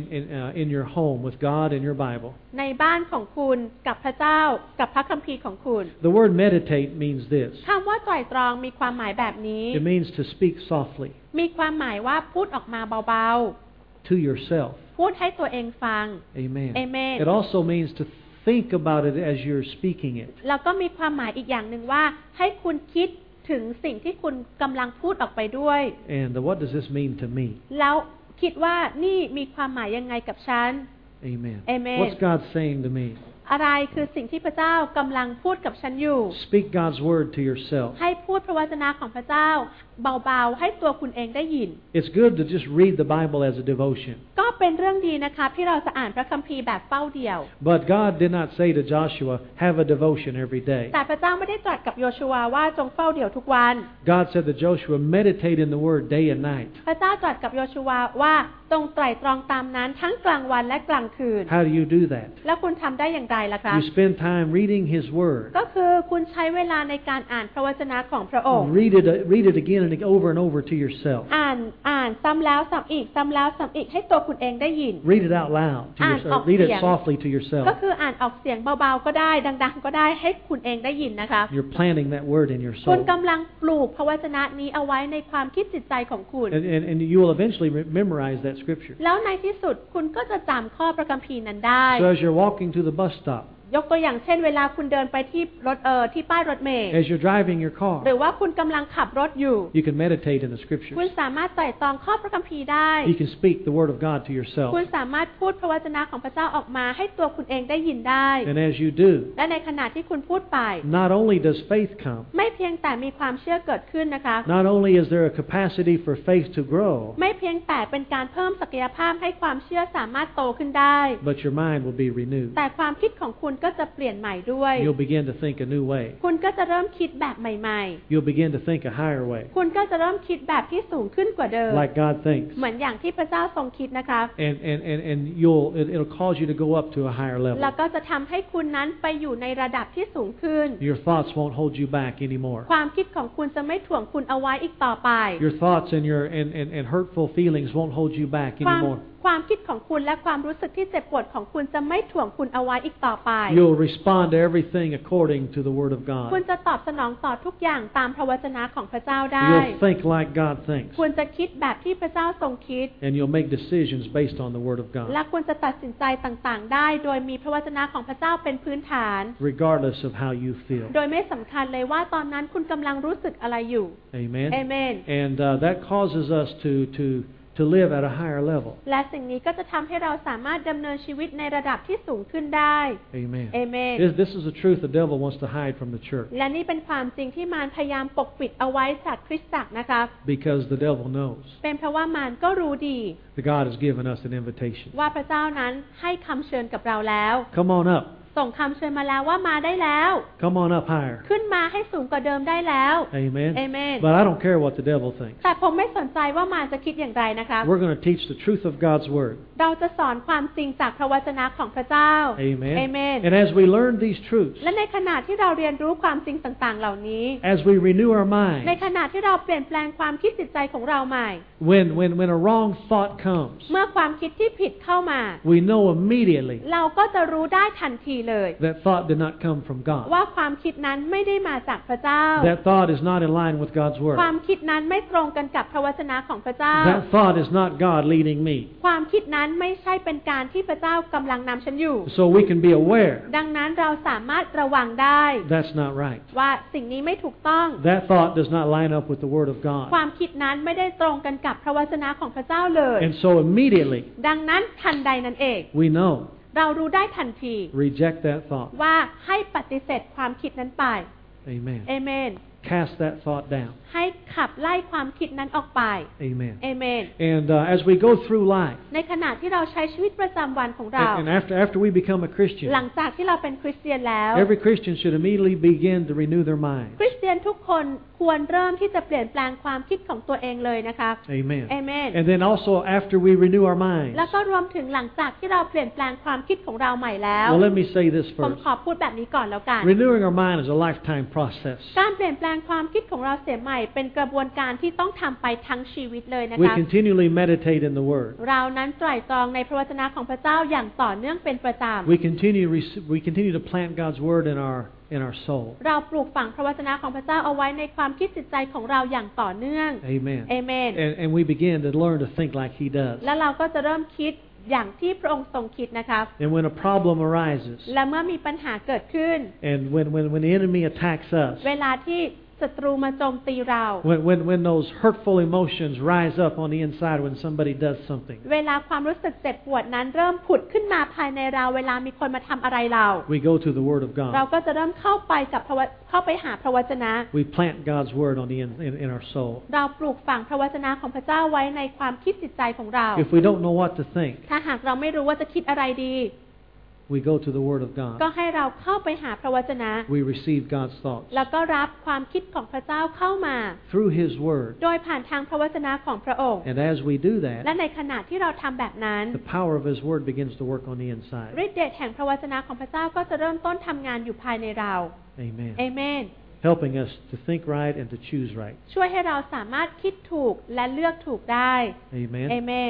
in your home with God and your Bible. ในบ้านของคุณกับพระเจ้ากับพระคัมภีร์ของคุณ The word meditate means this. คำว่าไตร่ตรองมีความหมายแบบนี้ It means to speak softly มีความหมายว่าพูดออกมาเบา to yourself. ๆ พูดให้ตัวเองฟัง Amen. Amen. It also means to think about it as you're speaking it. แล้วก็มีความหมายอีกอย่างหนึ่งว่าให้คุณคิดถึงสิ่งที่คุณกำลังพูดออกไปด้วย And what does this mean to me? แล้วคิดว่านี่มีความหมายยังไงกับฉัน Amen. Amen. What's God saying to me? อะไรคือสิ่งที่พระเจ้ากำลังพูดกับฉันอยู่ Speak God's word to yourself. ให้พูดพระวจนะของพระเจ้าเบาๆให้ตัวคุณเองได้ยิน It's good to just read the Bible as a devotion. ก็เป็นเรื่องดีนะคะที่เราจะอ่านพระคัมภีร์แบบเฝ้าเดี่ยว But God did not say to Joshua, have a devotion every day. แต่พระเจ้าไม่ได้ตรัสกับโยชูวาว่าจงเฝ้าเดี่ยวทุกวัน God said to Joshua, meditate in the word day and night. พระเจ้าตรัสกับโยชูวาว่าจงไตร่ตรองตามนั้นทั้งกลางวันและกลางคืน How do you do that? แล้วคุณทำได้อย่างไรล่ะคะ You spend time reading His word. ก็คือคุณใช้เวลาในการอ่านพระวจนะของพระองค์ Read it again and over to yourself. อ่านซ้ำแล้วซ้ำอีกซ้ำแล้วซ้ำอีกให้ตัวคุณเองได้ยิน Read it out loud to yourself. Read it softly to yourself. ก็คืออ่านออกเสียงเบาๆก็ได้ดังๆก็ได้ให้คุณเองได้ยินนะคะ You're planting that word in your คุณ soul. กำลังปลูกพระวจนะนี้เอาไว้ในความคิดจิตใจของคุณ And you will eventually memorize that scripture. แล้วในที่สุดคุณก็จะจำข้อพระคัมภีร์นั้นได้ So as you're walking to the bus stop, ยกตัวอย่างเช่นเวลาคุณเดินไปที่ที่ป้ายรถเมล์ as you're driving your car, หรือว่าคุณกำลังขับรถอยู่ you can meditate in the scriptures. คุณสามารถไตร่ตรองข้อพระคัมภีร์ได้ You can speak the word of God to yourself. คุณสามารถพูดพระวจนะของพระเจ้าออกมาให้ตัวคุณเองได้ยินได้ And as you do, และในขณะที่คุณพูดไป not only does faith come, ไม่เพียงแต่มีความเชื่อเกิดขึ้นนะคะ not only is there a capacity for faith to grow, ไม่เพียงแต่เป็นการเพิ่มศักยภาพให้ความเชื่อสามารถโตขึ้นได้ but your mind will be renewed. แต่ความคิดของคุณก็จะเปลี่ยนใหม่ด้วย You'll begin to think a new way. คุณก็จะเริ่มคิดแบบใหม่ You'll begin to think a higher way, ๆ คุณก็จะเริ่มคิดแบบที่สูงขึ้นกว่าเดิม like God thinks. เหมือนอย่างที่พระเจ้าทรงคิดนะคะ And it'll cause you to go up to a higher แล้ว level. ก็จะทำให้คุณนั้นไปอยู่ในระดับที่สูงขึ้น Your thoughts won't hold you back anymore. ความคิดของคุณจะไม่ถ่วงคุณเอาไว้อีกต่อไป Your thoughts and hurtful feelings won't hold you back ความ anymore. ความคิดของคุณและความรู้สึกที่เจ็บปวดของคุณจะไม่ถ่วงคุณเอาไว้อีกต่อไป You'll respond to everything according to the Word of คุณ God. จะตอบสนองต่อทุกอย่างตามพระวจนะของพระเจ้าได้ You'll think like God thinks. คุณจะคิดแบบที่พระเจ้าทรงคิด And you'll make decisions based on the Word of และ God, คุณจะตัดสินใจต่างๆได้โดยมีพระวจนะของพระเจ้าเป็นพื้นฐาน regardless of how you feel. โดยไม่สำคัญเลยว่าตอนนั้นคุณกำลังรู้สึกอะไรอยู่ Amen. เอเมน And that causes us to live at a higher level. และสิ่งนี้ก็จะทำให้เราสามารถดำเนินชีวิตในระดับที่สูงขึ้นได้ Amen. เอเมน This is the truth the devil wants to hide from the church, และนี่เป็นความจริงที่มารพยายามปกปิดเอาไว้จากคริสตจักรนะคะ because the devil knows เป็นเพราะว่ามารก็รู้ดี that God has given us an invitation. ว่าพระเจ้านั้นให้คำเชิญกับเราแล้ว Come on up. ส่งคำเชิญมาแล้วว่ามาได้แล้ว Come on up higher. ขึ้นมาให้สูงกว่าเดิมได้แล้ว Amen. Amen. But I don't care what the devil thinks. แต่ผมไม่สนใจว่ามารจะคิดอย่างไรนะคะ We're going to teach the truth of God's Word. เราจะสอนความจริงจากพระวจนะของพระเจ้า Amen. Amen. And as we learn these truths, และในขณะที่เราเรียนรู้ความจริงต่างๆ เหล่านี้ as we renew our ใน minds, ขณะที่เราเปลี่ยนแปลงความคิดจิตใจของเราใหม่ when a wrong thought comes, เมื่อความคิดที่ผิดเข้ามา we know immediately เราก็จะรู้ได้ทันทีเลย that thought did not come from God. ว่าความคิดนั้นไม่ได้มาจากพระเจ้า That thought is not in line with God's ควา Word. มคิดนั้นไม่ตรงกันกับพระวจนะของพระเจ้า That thought is not God leading me. ความคิดนั้นไม่ใช่เป็นการที่พระเจ้ากำลังนำฉันอยู่ So we can be aware ดังนั้นเราสามารถระวังได้ that's not right. ว่าสิ่งนี้ไม่ถูกต้อง That thought does not line up with the Word of ค God. วามคิดนั้นไม่ได้ตรงกันกับพระวจนะของพระเจ้าเลย And so immediately ดังนั้นทันใดนั้นเอง we know, เรารู้ได้ทันที reject that thought. ว่าให้ปฏิเสธความคิดนั้นไป Amen. เอเมน Cast that thought down. ให้ขับไล่ความคิดนั้นออกไป Amen. เอเมน And as we go through life, ในขณะที่เราใช้ชีวิตประจำวันของเรา and after we become a Christian, หลังจากที่เราเป็นคริสเตียนแล้ว every Christian should immediately begin to renew their mind. คริสเตียนทุกคนควรเริ่มที่จะเปลี่ยนแปลงความคิดของตัวเองเลยนะคะ Amen. เอเมน And then also after we renew our minds, แล้วก็รวมถึงหลังจากที่เราเปลี่ยนแปลงความคิดของเราใหม่แล้ว well, let me say this ผม first. ขอพูดแบบนี้ก่อนแล้วกัน Renewing our mind is a lifetime process. การเปลี่ยนแปลงความคิดของเราเสียใหม่เป็นกระบวนการที่ต้องทำไปทั้งชีวิตเลยนะ We คะ continually meditate in the Word. เรานั้นไตร่ตรองในพระวจนะของพระเจ้าอย่างต่อเนื่องเป็นประจำ We continue to plant God's Word in our soul. เราปลูกฝังพระวจนะของพระเจ้าเอาไว้ในความคิดจิตใจของเราอย่างต่อเนื่อง Amen. เอเมน And we begin to learn to think like He does. และเราก็จะเริ่มคิดอย่างที่พระองค์ทรงคิดนะครับ And when a problem arises, และเมื่อมีปัญหาเกิดขึ้น and when the enemy attacks us, เวลาที่ศัตรูมาโจมตีเรา when those hurtful emotions rise up on the inside when somebody does something, เวลาความรู้สึกเจ็บปวดนั้นเริ่มผุดขึ้นมาภายในเราเวลามีคนมาทำอะไรเรา we go to the Word of เรา God. ก็จะเริ่มเข้าไปหาพระวจนะ We plant God's Word in our soul. เราปลูกฝังพระวจนะของพระเจ้าไว้ในความคิดจิตใจของเรา If we don't know what to think, ถ้าหากเราไม่รู้ว่าจะคิดอะไรดี we go to the Word of ก็ God. ให้เราเข้าไปหาพระวจนะ We receive God's thoughts แล้วก็รับความคิดของพระเจ้าเข้ามา through His Word. โดยผ่านทางพระวจนะของพระองค์ And as we do และ that, ในขณะที่เราทำแบบนั้น the power of His Word begins to work on the inside. ฤทธิ์เดชแห่งพระวจนะของพระเจ้าก็จะเริ่มต้นทำงานอยู่ภายในเรา Amen. เอเมน Helping us to think right and to choose right. ช่วยให้เราสามารถคิดถูกและเลือกถูกได้ Amen. เอเมน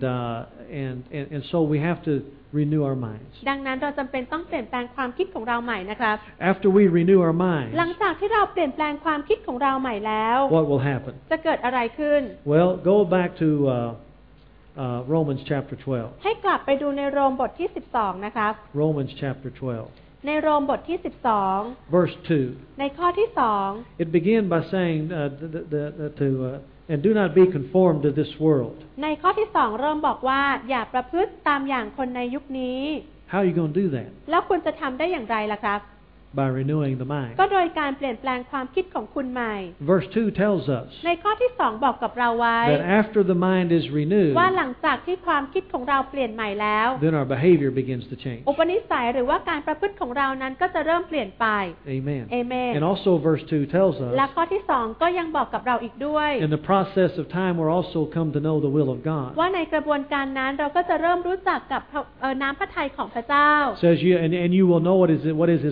And so we have to renew our minds. ดังนั้นเราจำเป็นต้องเปลี่ยนแปลงความคิดของเราใหม่นะครับ After we renew our หลัง minds, จากที่เราเปลี่ยนแปลงความคิดของเราใหม่แล้ว what will happen? จะเกิดอะไรขึ้น Well, go back to Romans chapter 12. ให้กลับไปดูในโรมบทที่ 12 นะครับ Romans chapter 12, ในโรมบทที่ verse 2. 12 ในข้อที่ It began by saying and do not be conformed to this world. 2 ในข้อที่ 2 เริ่มบอกว่าอย่าประพฤติตามอย่างคนในยุคนี้ How are you going to do that? แล้วคุณจะทำได้อย่างไรล่ะครับ By renewing the mind. ก็โดยการเปลี่ยนแปลงความคิดของคุณใหม่ Verse 2 tells us ในข้อที่ 2 บอกกับเราไว้ that after the mind is renewed, ว่าหลังจากที่ความคิดของเราเปลี่ยนใหม่แล้ว then our behavior begins to change. อุปนิสัยหรือว่าการประพฤติของเรานั้นก็จะเริ่มเปลี่ยนไป Amen. เอเมน And also verse 2 tells และ us ข้อที่ 2 ก็ยังบอกกับเราอีกด้วย in the process of time we'll also come to know the will of God. ว่าในกระบวนการนั้นเราก็จะเริ่มรู้จักกับน้ำพระทัยของพระเจ้า Says you and you will know what is His good,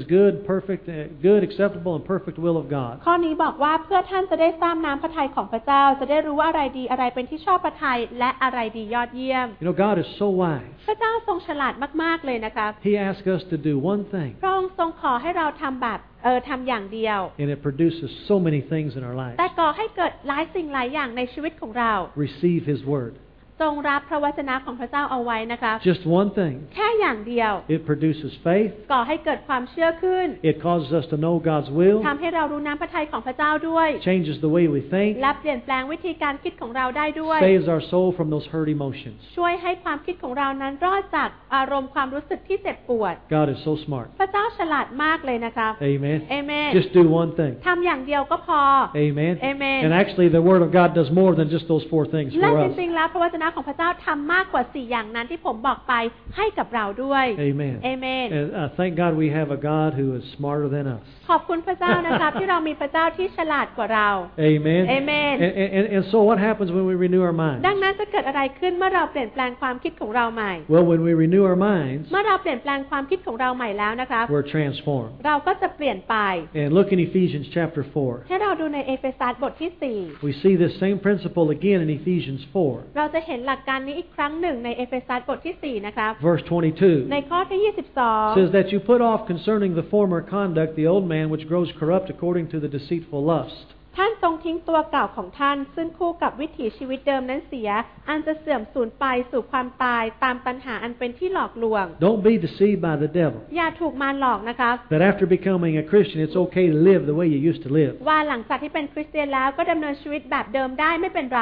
perfect, good, acceptable, and perfect will of God. ข้อนี้บอกว่าเพื่อท่านจะได้ทราบน้ำพระทัยของพระเจ้าจะได้รู้ว่าอะไรดีอะไรเป็นที่ชอบพระทัยและอะไรดียอดเยี่ยม You know, God is so wise. พระเจ้าทรงฉลาดมากๆเลยนะคะ He asks us to do one thing, พระองค์ทรงขอให้เราทำแบบทำอย่างเดียว and it produces so many things in our lives. แต่ก่อให้เกิดหลายสิ่งหลายอย่างในชีวิตของเรา Receive His word. จงรับพระวจนะของพระเจ้าเอาไว้นะคะ Just one thing. แค่อย่างเดียว It produces faith. ก่อให้เกิดความเชื่อขึ้น It causes us to know God's will. ทำให้เรารู้น้ำพระทัยของพระเจ้าด้วย Changes the way we think. และเปลี่ยนแปลงวิธีการคิดของเราได้ด้วย Saves our soul from those hurt emotions. ช่วยให้ความคิดของเรานั้นรอดจากอารมณ์ความรู้สึกที่เจ็บปวด God is so smart. พระเจ้าฉลาดมากเลยนะคะ Amen. Amen. Just do one thing. ทำอย่างเดียวก็พอ Amen. Amen. And actually, the Word of God does more than just those 4 things และ for จ us. ริงๆแล้วพระวจนะของพระเจ้าทำมากกว่า4อย่างนั้นที่ผมบอกไปให้กับเราด้วย Amen. Amen. And thank God we have a God who is smarter than us. ขอบคุณพระเจ้านะครับ ที่เรามีพระเจ้าที่ฉลาดกว่าเรา Amen. Amen. And so what happens when we renew our minds? ดังนั้นจะเกิดอะไรขึ้นเมื่อเราเปลี่ยนแปลงความคิดของเราใหม่ Well, when we renew our minds, เมื่อเราเปลี่ยนแปลงความคิดของเราใหม่แล้วนะครับ we're transformed. เราก็จะเปลี่ยนไป And look in Ephesians chapter 4. ให้เราดูในเอเฟซัสบทที่ We see this same principle again in Ephesians 4, 4เราจะเห็นหลักการนี้อีกครั้งหนึ่งในเอเฟซัสบทที่ 4นะครับ verse 22. ในข้อที่ Says that you put off concerning the former conduct the old man which grows corrupt according to the deceitful lust. 22ท่านทรงทิ้งตัวเก่าของท่านซึ่งคู่กับวิถีชีวิตเดิมนั้นเสียอันจะเสื่อมสูญไปสู่ความตายตามตัณหาอันเป็นที่หลอกลวง Don't be deceived by the devil. อย่าถูกมารหลอกนะครับ That after becoming a Christian, it's okay to live the way you used to live. ว่าหลังจากที่เป็นคริสเตียนแล้วก็ดำเนินชีวิตแบบเดิมได้ไม่เป็นไร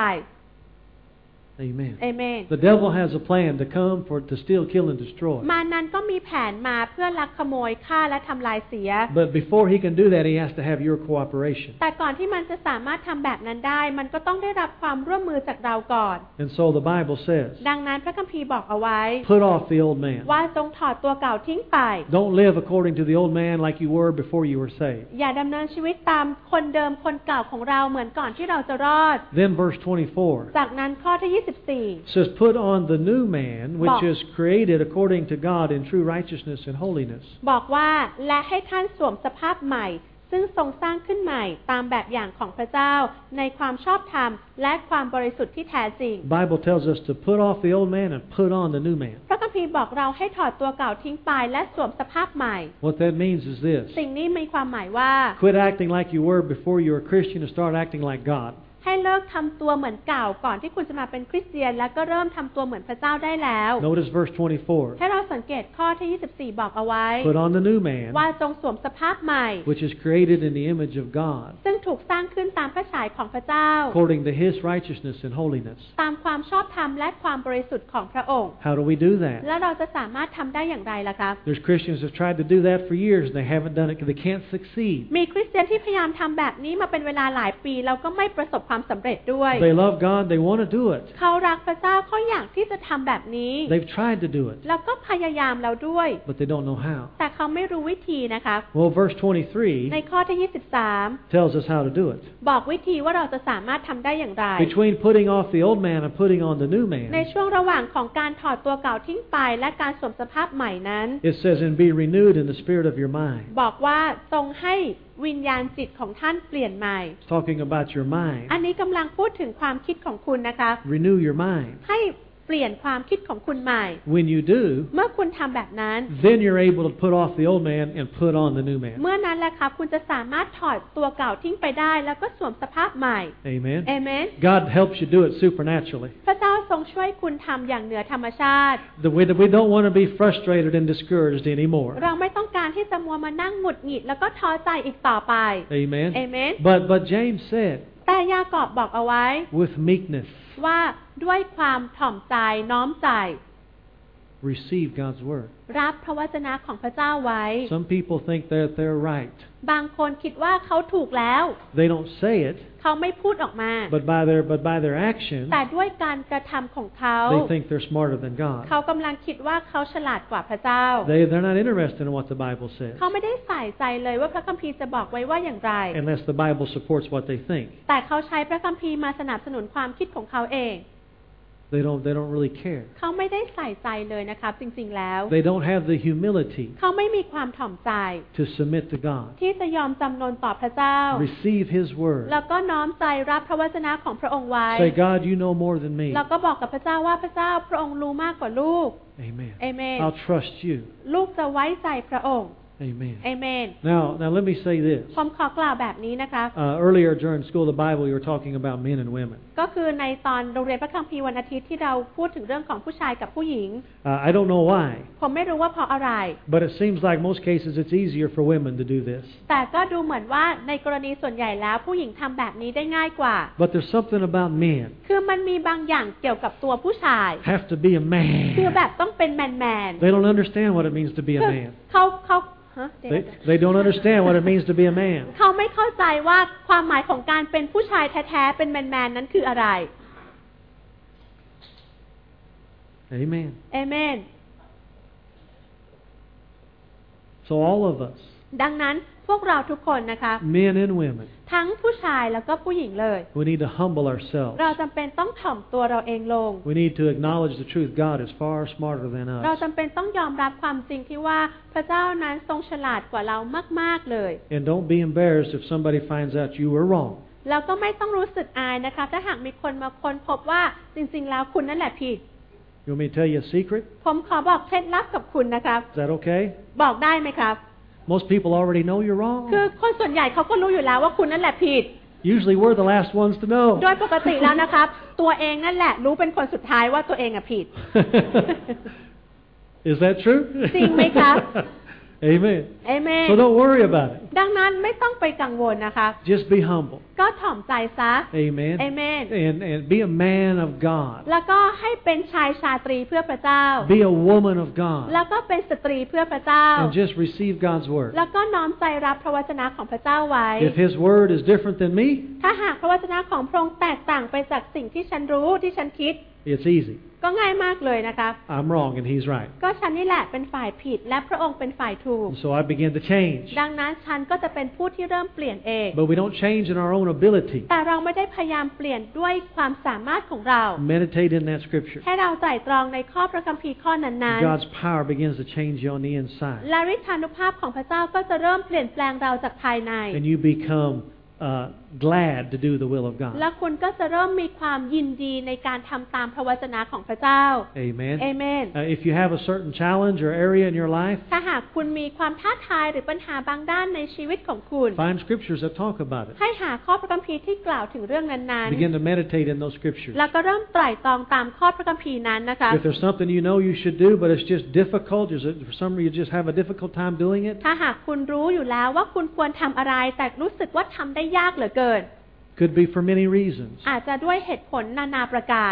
Amen. เอเมน The devil has a plan to come to steal, kill, and destroy. มารนั้นก็มีแผนมาเพื่อลักขโมยฆ่าและทำลายเสีย But before he can do that, he has to have your cooperation. แต่ก่อนที่มันจะสามารถทำแบบนั้นได้มันก็ต้องได้รับความร่วมมือจากเราก่อน And so the Bible says, ดังนั้นพระคัมภีร์บอกเอาไว้ put off the old man. ว่าจงถอดตัวเก่าทิ้งไป Don't live according to the old man like you were before you were saved. อย่าดำเนินชีวิตตามคนเดิมคนเก่าของเราเหมือนก่อนที่เราจะรอด Then verse 24 จากนั้นข้อที่ 24 says, put on the new man, which บอก is created according to God in true righteousness and holiness. บอกว่าและให้ท่านสวมสภาพใหม่ซึ่งทรงสร้างขึ้นใหม่ตามแบบอย่างของพระเจ้าในความชอบธรรมและความบริสุทธิ์ที่แท้จริง The Bible tells us to put off the old man and put on the new man. พระคัมภีร์บอกเราให้ถอดตัวเก่าทิ้งไปและสวมสภาพใหม่ What that means is this. สิ่งนี้มีความหมายว่า Quit acting like you were before you were a Christian and start acting like God. ให้เลิกทำตัวเหมือนเก่าก่อนที่คุณจะมาเป็นคริสเตียนแล้วก็เริ่มทำตัวเหมือนพระเจ้าได้แล้ว Notice verse 24. ให้เราสังเกตข้อที่ 24 บอกเอาไว้ Put on the new man, ว่าจงสวมสภาพใหม่ which is created in the image of God, ซึ่งถูกสร้างขึ้นตามพระฉายของพระเจ้า according to his righteousness and holiness. ตามความชอบธรรมและความบริสุทธิ์ของพระองค์ How do we do that? แล้วเราจะสามารถทำได้อย่างไรล่ะครับ There's Christians that have tried to do that for years and they haven't done it because they can't succeed. มีคริสเตียนที่พยายามทำแบบนี้มาเป็นเวลาหลายปีแล้วก็ไม่ประสบความสำเร็จด้วย They love God, they want to do it. เขารักพระเจ้าเขาอยากที่จะทำแบบนี้ They've tried to do it, แล้วก็พยายามแล้วด้วย but they don't know how. แต่เขาไม่รู้วิธีนะคะ Well, verse ใน 23 ข้อที่ tells us how to do it. 23 บอกวิธีว่าเราจะสามารถทำได้อย่างไร Between putting off the old man and putting on the new ใน man, ช่วงระหว่างของการถอดตัวเก่าทิ้งไปและการสวมสภาพใหม่นั้น it says, and be renewed in the spirit of your mind. บอกว่าทรงให้วิญญาณจิตของท่านเปลี่ยนใหม่ It's talking about your mind. อันนี้กำลังพูดถึงความคิดของคุณนะคะ Renew your mind. ให้เปลี่ยนความคิดของคุณใหม่ When you do, เมื่อคุณทำแบบนั้น then you're able to put off the old man and put on the new man. เมื่อนั้นแหละครับคุณจะสามารถถอดตัวเก่าทิ้งไปได้แล้วก็สวมสภาพใหม่ Amen. เอเมน God helps you do it supernaturally. พระเจ้าทรงช่วยคุณทำอย่างเหนือธรรมชาติ We don't want to be frustrated and discouraged anymore. เราไม่ต้องการที่จะมัวมานั่งหงุดหงิดแล้วก็ท้อใจอีกต่อไป Amen. เอเมน But James said, แต่ยากอบบอกเอาไว้ with meekness, ว่าด้วยความถ่อมใจน้อมใจ receive God's word. รับพระวจนะของพระเจ้าไว้ Some people think that they're right. บางคนคิดว่าเขาถูกแล้ว They don't say it, เขาไม่พูดออกมา but by their action, แต่ด้วยการกระทำของเขา they think they're smarter than God. เขากำลังคิดว่าเขาฉลาดกว่าพระเจ้า They're not interested in what the Bible says, เขาไม่ได้ใส่ใจเลยว่าพระคัมภีร์จะบอกไว้ว่าอย่างไร unless the Bible supports what they think. แต่เขาใช้พระคัมภีร์มาสนับสนุนความคิดของเขาเอง They don't really care. เขาไม่ได้ใส่ใจเลยนะครับจริงๆแล้ว They don't have the humility เขาไม่มีความถ่อมใจ to submit to God. ที่จะยอมจำนนต่อพระเจ้า Receive His word. แล้วก็น้อมใจรับพระวจนะของพระองค์ไว้ Say, God, you know more than me. แล้วก็บอกกับพระเจ้าว่าพระเจ้าพระองค์รู้มากกว่าลูก Amen. Amen. I'll trust you. ลูกจะไว้ใจพระองค์ Amen. Amen. Now let me say this. ผมขอกล่าวแบบนี้นะคะ Earlier during School of the Bible, you were talking about men and women. ก็คือในตอนโรงเรียนพระคัมภีร์วันอาทิตย์ที่เราพูดถึงเรื่องของผู้ชายกับผู้หญิง I don't know why, ผมไม่รู้ว่าเพราะอะไร but it seems like most cases it's easier for women to do this. แต่ก็ดูเหมือนว่าในกรณีส่วนใหญ่แล้วผู้หญิงทำแบบนี้ได้ง่ายกว่า But there's something about men. คือมันมีบางอย่างเกี่ยวกับตัวผู้ชาย Have to be a คือ man. แบบต้องเป็นแมน They don't understand what it means to be ๆ a คือ man. เขาฮะ They don't understand what it means to be a man. เขาไม่เข้าใจว่าความหมายของการเป็นผู้ชายแท้ๆเป็นแมนๆนั้นคืออะไร Amen. เอเมน So all of us, ดังนั้นพวกเราทุกคนนะคะ men and women, ทั้งผู้ชายแล้วก็ผู้หญิงเลย we need to humble ourselves. เราจำเป็นต้องถ่อมตัวเราเองลง We need to acknowledge the truth. God is far smarter than เรา us. จำเป็นต้องยอมรับความจริงที่ว่าพระเจ้านั้นทรงฉลาดกว่าเรามากๆเลย And don't be embarrassed if somebody finds out you were wrong. แล้วก็ไม่ต้องรู้สึกอายนะคะถ้าหากมีคนมาค้นพบว่าจริงๆแล้วคุณนั่นแหละผิด You want me to tell you a secret? ผมขอบอกเคล็ดลับกับคุณนะครับ Is that okay? บอกได้ไหมครับ Most people already know you're คือ wrong. คนส่วนใหญ่เขาก็รู้อยู่แล้วว่าคุณนั่นแหละผิด Usually we're the last ones to know. โดยปกติแล้วนะครับ ตัวเองนั่นแหละรู้เป็นคนสุดท้ายว่าตัวเองอะผิด Is that true? จริงไหมครับ Amen. เอเมน So don't worry about it. ดังนั้นไม่ต้องไปกังวลนะคะ Just be humble. ก็ถ่อมใจซะ Amen. Amen. And be a man of God. แล้วก็ให้เป็นชายชาตรีเพื่อพระเจ้า Be a woman of God. แล้วก็เป็นสตรีเพื่อพระเจ้า And just receive God's word. แล้วก็น้อมใจรับพระวจนะของพระเจ้าไว้ If His word is different than me, ถ้าหากพระวจนะของพระองค์แตกต่างไปจากสิ่งที่ฉันรู้ที่ฉันคิด it's easy. ก็ง่ายมากเลยนะคะ I'm wrong and He's right. ก็ฉันนี่แหละเป็นฝ่ายผิดและพระองค์เป็นฝ่ายถูก So I begin to change. ดังนั้นฉันก็จะเป็นผู้ที่เริ่มเปลี่ยนเอง But we don't change in our own ability. แต่เราไม่ได้พยายามเปลี่ยนด้วยความสามารถของเรา Meditate in that scripture. ให้เราไตร่ตรองในข้อพระคัมภีร์ข้อนั้น God's power begins to change you on the inside. ๆและฤทธานุภาพของพระเจ้าก็จะเริ่มเปลี่ยนแปลงเราจากภายใน And you become glad to do the will of God. และคุณก็จะเริ่มมีความยินดีในการทำตามพระวจนะของพระเจ้า Amen. Amen. If you have a certain challenge or area in your life, ถ้าหากคุณมีความท้าทายหรือปัญหาบางด้านในชีวิตของคุณ find scriptures that talk about it. ให้หาข้อพระคัมภีร์ที่กล่าวถึงเรื่องนั้น Begin to meditate in those scriptures. ๆ แล้วก็เริ่มไตร่ตรองตามข้อพระคัมภีร์นั้นนะคะ If there's something you know you should do, but it's just difficult, for some reason you just have a difficult time doing it, ถ้าหากคุณรู้อยู่แล้วว่าคุณควรทำอะไรแต่รู้สึกว่าทำได้ยากเหลือเกิน could be for many reasons. อาจจะด้วยเหตุผลนานาประการ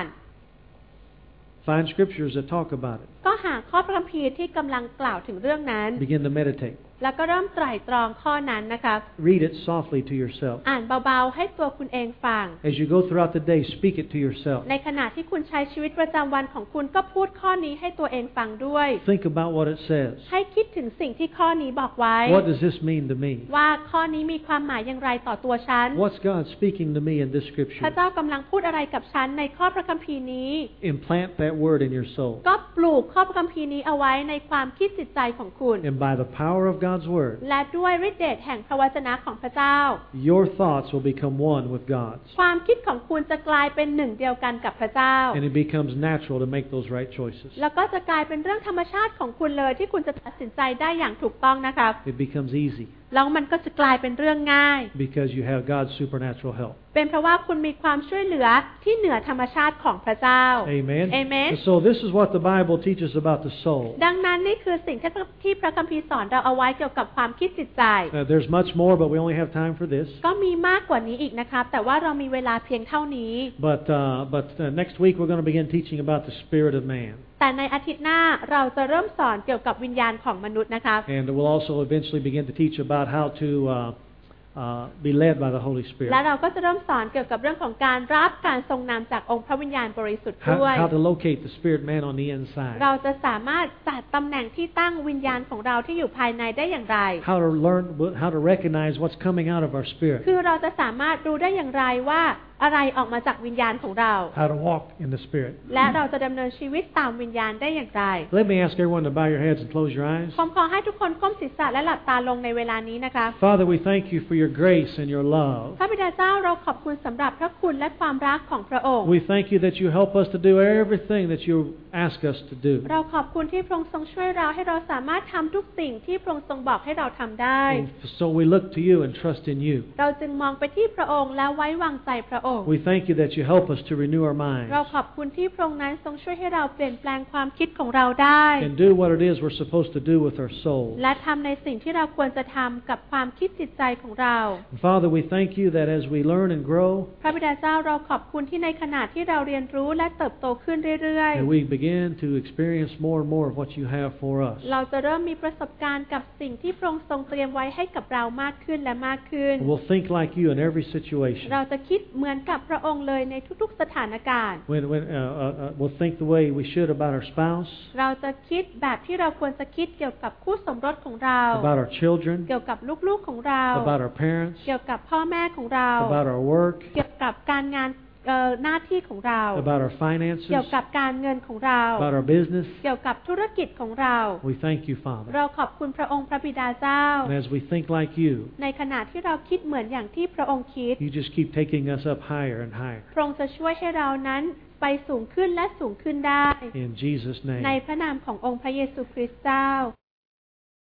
Find scriptures that talk about it. ก็หาข้อพระคัมภีร์ที่กำลังกล่าวถึงเรื่องนั้น Begin to meditate. แล้วก็เริ่มไตร่ตรองข้อนั้นนะคะ Read it softly to yourself. อ่านเบาๆให้ตัวคุณเองฟัง As you go throughout the day, speak it to yourself. ในขณะที่คุณใช้ชีวิตประจำวันของคุณก็พูดข้อนี้ให้ตัวเองฟังด้วย Think about what it says. ให้คิดถึงสิ่งที่ข้อนี้บอกไว้ What does this mean to me? ว่าข้อนี้มีความหมายอย่างไรต่อตัวฉัน What's God speaking to me in this พระ scripture? เจ้ากำลังพูดอะไรกับฉันในข้อพระคัมภีร์นี้ Implant that word in your soul. ก็ปลูกข้อพระคัมภีร์นี้เอาไว้ในความคิดจิตใจของคุณ And by the power of God's word, และด้วยฤทธิ์เดชแห่งพระวจนะของพระเจ้า your thoughts will become one with God's. ความคิดของคุณจะกลายเป็นหนึ่งเดียวกันกับพระเจ้า And it becomes natural to make those right choices. แล้วก็จะกลายเป็นเรื่องธรรมชาติของคุณเลยที่คุณจะตัดสินใจได้อย่างถูกต้องนะครับ It becomes easy แล้วมันก็จะกลายเป็นเรื่องง่าย because you have God's supernatural help. เป็นเพราะว่าคุณมีความช่วยเหลือที่เหนือธรรมชาติของพระเจ้า Amen. Amen. And so this is what the Bible teaches about the soul. ดังนั้นนี่คือสิ่งที่พระคัมภีร์สอนเราเอาไว้เกี่ยวกับความคิดจิตใจ There's much more, but we only have time for this. ก็มีมากกว่านี้อีกนะครับแต่ว่าเรามีเวลาเพียงเท่านี้ But next week we're going to begin teaching about the spirit of man. แต่ในอาทิตย์หน้าเราจะเริ่มสอนเกี่ยวกับวิญญาณของมนุษย์นะครับ And we'll also eventually begin to teach about how to be led by the Holy Spirit. และเราก็จะเริ่มสอนเกี่ยวกับเรื่องของการรับการทรงนำจากองค์พระวิญญาณบริสุทธิ์ด้วย How to locate the spirit man on the inside. เราจะสามารถจัดตำแหน่งที่ตั้งวิญญาณของเราที่อยู่ภายในได้อย่างไร How to learn, how to recognize what's coming out of our spirit. คือเราจะสามารถรู้ได้อย่างไรว่าอะไรออกมาจากวิญญาณของเรา how to walk in the Spirit. และเราจะดำเนินชีวิตตามวิญญาณได้อย่างไร Let me ask everyone to bow your heads and close your eyes. ผมขอให้ทุกคนก้มศีรษะและหลับตาลงในเวลานี้นะคะ Father, we thank you for your grace and your love. พระบิดาเจ้าเราขอบคุณสำหรับพระคุณและความรักของพระองค์ We thank you that you help us to do everything that you ask us to do. เราขอบคุณที่พระองค์ทรงช่วยเราให้เราสามารถทำทุกสิ่งที่พระองค์ทรงบอกให้เราทำได้ And so we look to you and trust in you. เราจึงมองไปที่พระองค์และไว้วางใจพระองค์ We thank you that you help us to renew our minds เราขอบคุณที่พระองค์นั้นทรงช่วยให้เราเปลี่ยนแปลงความคิดของเราได้ and do what it is we're supposed to do with our soul. และทำในสิ่งที่เราควรจะทำกับความคิดจิตใจของเรา And Father, we thank you that as we learn and grow, พระบิดาเจ้าเราขอบคุณที่ในขณะที่เราเรียนรู้และเติบโตขึ้นเรื่อย and we begin to experience more and more of what you have for us. ๆ เราจะเริ่มมีประสบการณ์กับสิ่งที่พระองค์ทรงเตรียมไว้ให้กับเรามากขึ้นและมากขึ้น And we'll think like you in every situation. เราจะคิดเหมือนกับพระองค์เลยในทุกๆสถานการณ์ We'll think the way we should about our spouse, เราจะคิดแบบที่เราควรจะคิดเกี่ยวกับคู่สมรสของเรา about our children, เกี่ยวกับลูกๆของเรา about our parents, เกี่ยวกับพ่อแม่ของเรา about our work, เกี่ยวกับการงานหน้าที่ของเรา about our finances, เกี่ยวกับการเงินของเรา about our business. เกี่ยวกับธุรกิจของเรา We thank you, Father. เราขอบคุณพระองค์พระบิดาเจ้า And as we think like you, ในขณะที่เราคิดเหมือนอย่างที่พระองค์คิด you just keep taking us up higher and higher. พระองค์จะช่วยให้เรานั้นไปสูงขึ้นและสูงขึ้นได้ In Jesus' ใน name. พระนามขององค์พระเยซูคริสต์เจ้า